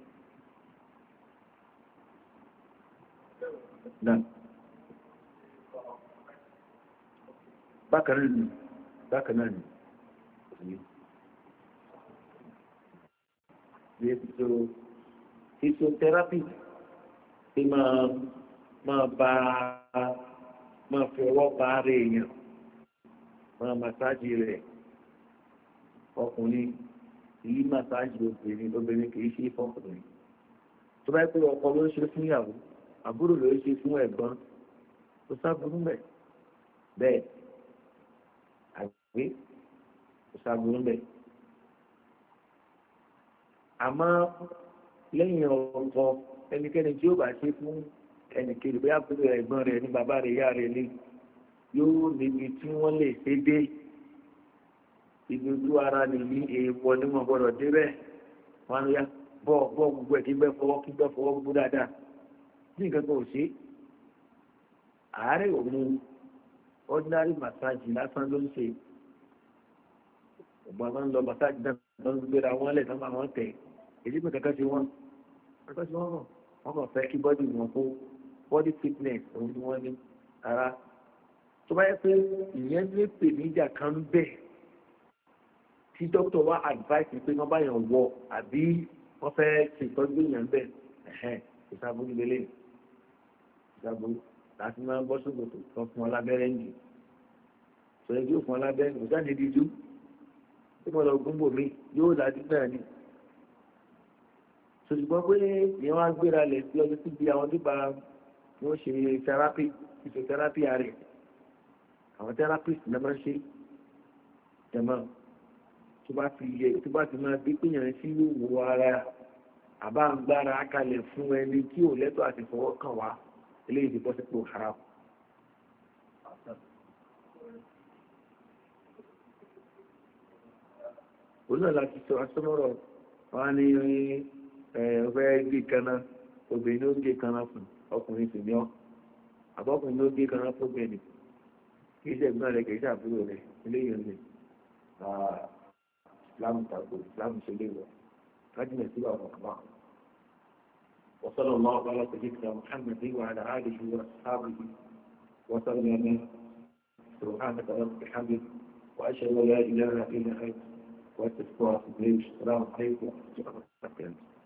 Bákan náà ni physiotherapy tí máa fi ọwọ́ bá ara èèyàn máa masáàjì rẹ̀ ọkùnrin kìí masáàjì obìnrin kìí ṣe fọkùnrin tó bá yẹ pé ọkọ ló ń ṣe fún ìyàwó àbúrò ló ń ṣe fún ẹ̀gbọ́n tó sábúrú bẹ́ẹ̀ àgbé tó sábúrú bẹ́ẹ̀ àmọ́ lẹ́yìn ọkọ ẹnikẹ́ni tí ó bá ṣe fún ẹnìkejì bóyá àbúrò ẹ̀gbọ́n rẹ̀ ní bàbá rẹ̀ ìyá rẹ̀ lé yóò níbi tí wọ́n lè ṣe dé ibi ojú ara nìyí èèwọ̀ ni wọ́n gbọ́dọ̀ dé bẹ́ẹ̀ wọ́n á yá bọ́ gbogbo ẹ̀ kí gbẹ́ fọwọ́ gbó dáadáa ní nǹkan kan ò ṣe àárẹ̀ òun ordinary massage lásán ló ń ṣe ọgbọ́n máa ń lọ massage náà lọ ń gbéra wọn lẹ̀ náà máa ń tẹ̀ èyí pé kankan ṣe wọ́n mọ̀ wọ́n kàn fẹ́ kí bọ́dì wọn kó body fitness òun ni wọ́n ní ara tó bá yẹ pé ìyẹn ní ìpèníjà kan bẹ́ẹ̀ tí dókítà wá advice pé wọ́n bá yàn wọ àbí wọ́n fẹ́ ṣètọ́jú èèyàn bẹ́ẹ̀ ìṣàbùrù lélẹ̀ ìṣàbùrù láti máa ń bọ́ sókòtò kan fún ọ lábẹ́rẹ́ yìí sọ̀rọ̀ yóò fún ọ lábẹ́rẹ́ kò sáà ní dídú tí mo lọ gbóngbò mi yóò láti náà ni ṣùgbọ́n pé ìyẹn wá gbéra lẹ̀ sí ọdún síbi àwọn nípa wọ́n ṣe therapy physiotherapy rẹ̀ àwọn therapist náà máa ń ṣe jẹ̀mọ́ tó bá ti máa bí péyàn sí ìwò ara àbá ń gbára kalẹ̀ fún ẹni tí ò lẹ́tọ̀ àti fọwọ́ kàn wá eléyìí ti bọ́ sípò haram. òun náà láti sọ asọ́mọ́rọ̀ wọn ní ọ̀fẹ́ gé kaná obìnrin ló gé kaná fún ọkùnrin sì ní ọ́ àbọ́kùnrin ló gé kaná fún obìnrin kì í ṣe ẹ̀gbọ́n rẹ̀ kì í ṣàbúrò rẹ̀ eléyìí ń lè láàmù tàbí láàmù ṣe lè wọ̀ kájínà sí àwọn ọ̀kọ̀ọ̀kan. وصلى الله على سيدنا محمد وعلى آله وأصحابه وسلم سبحانك رب بحمدك وأشهد أن لا إله إلا أنت وأستغفرك السلام عليكم ورحمة الله وبركاته.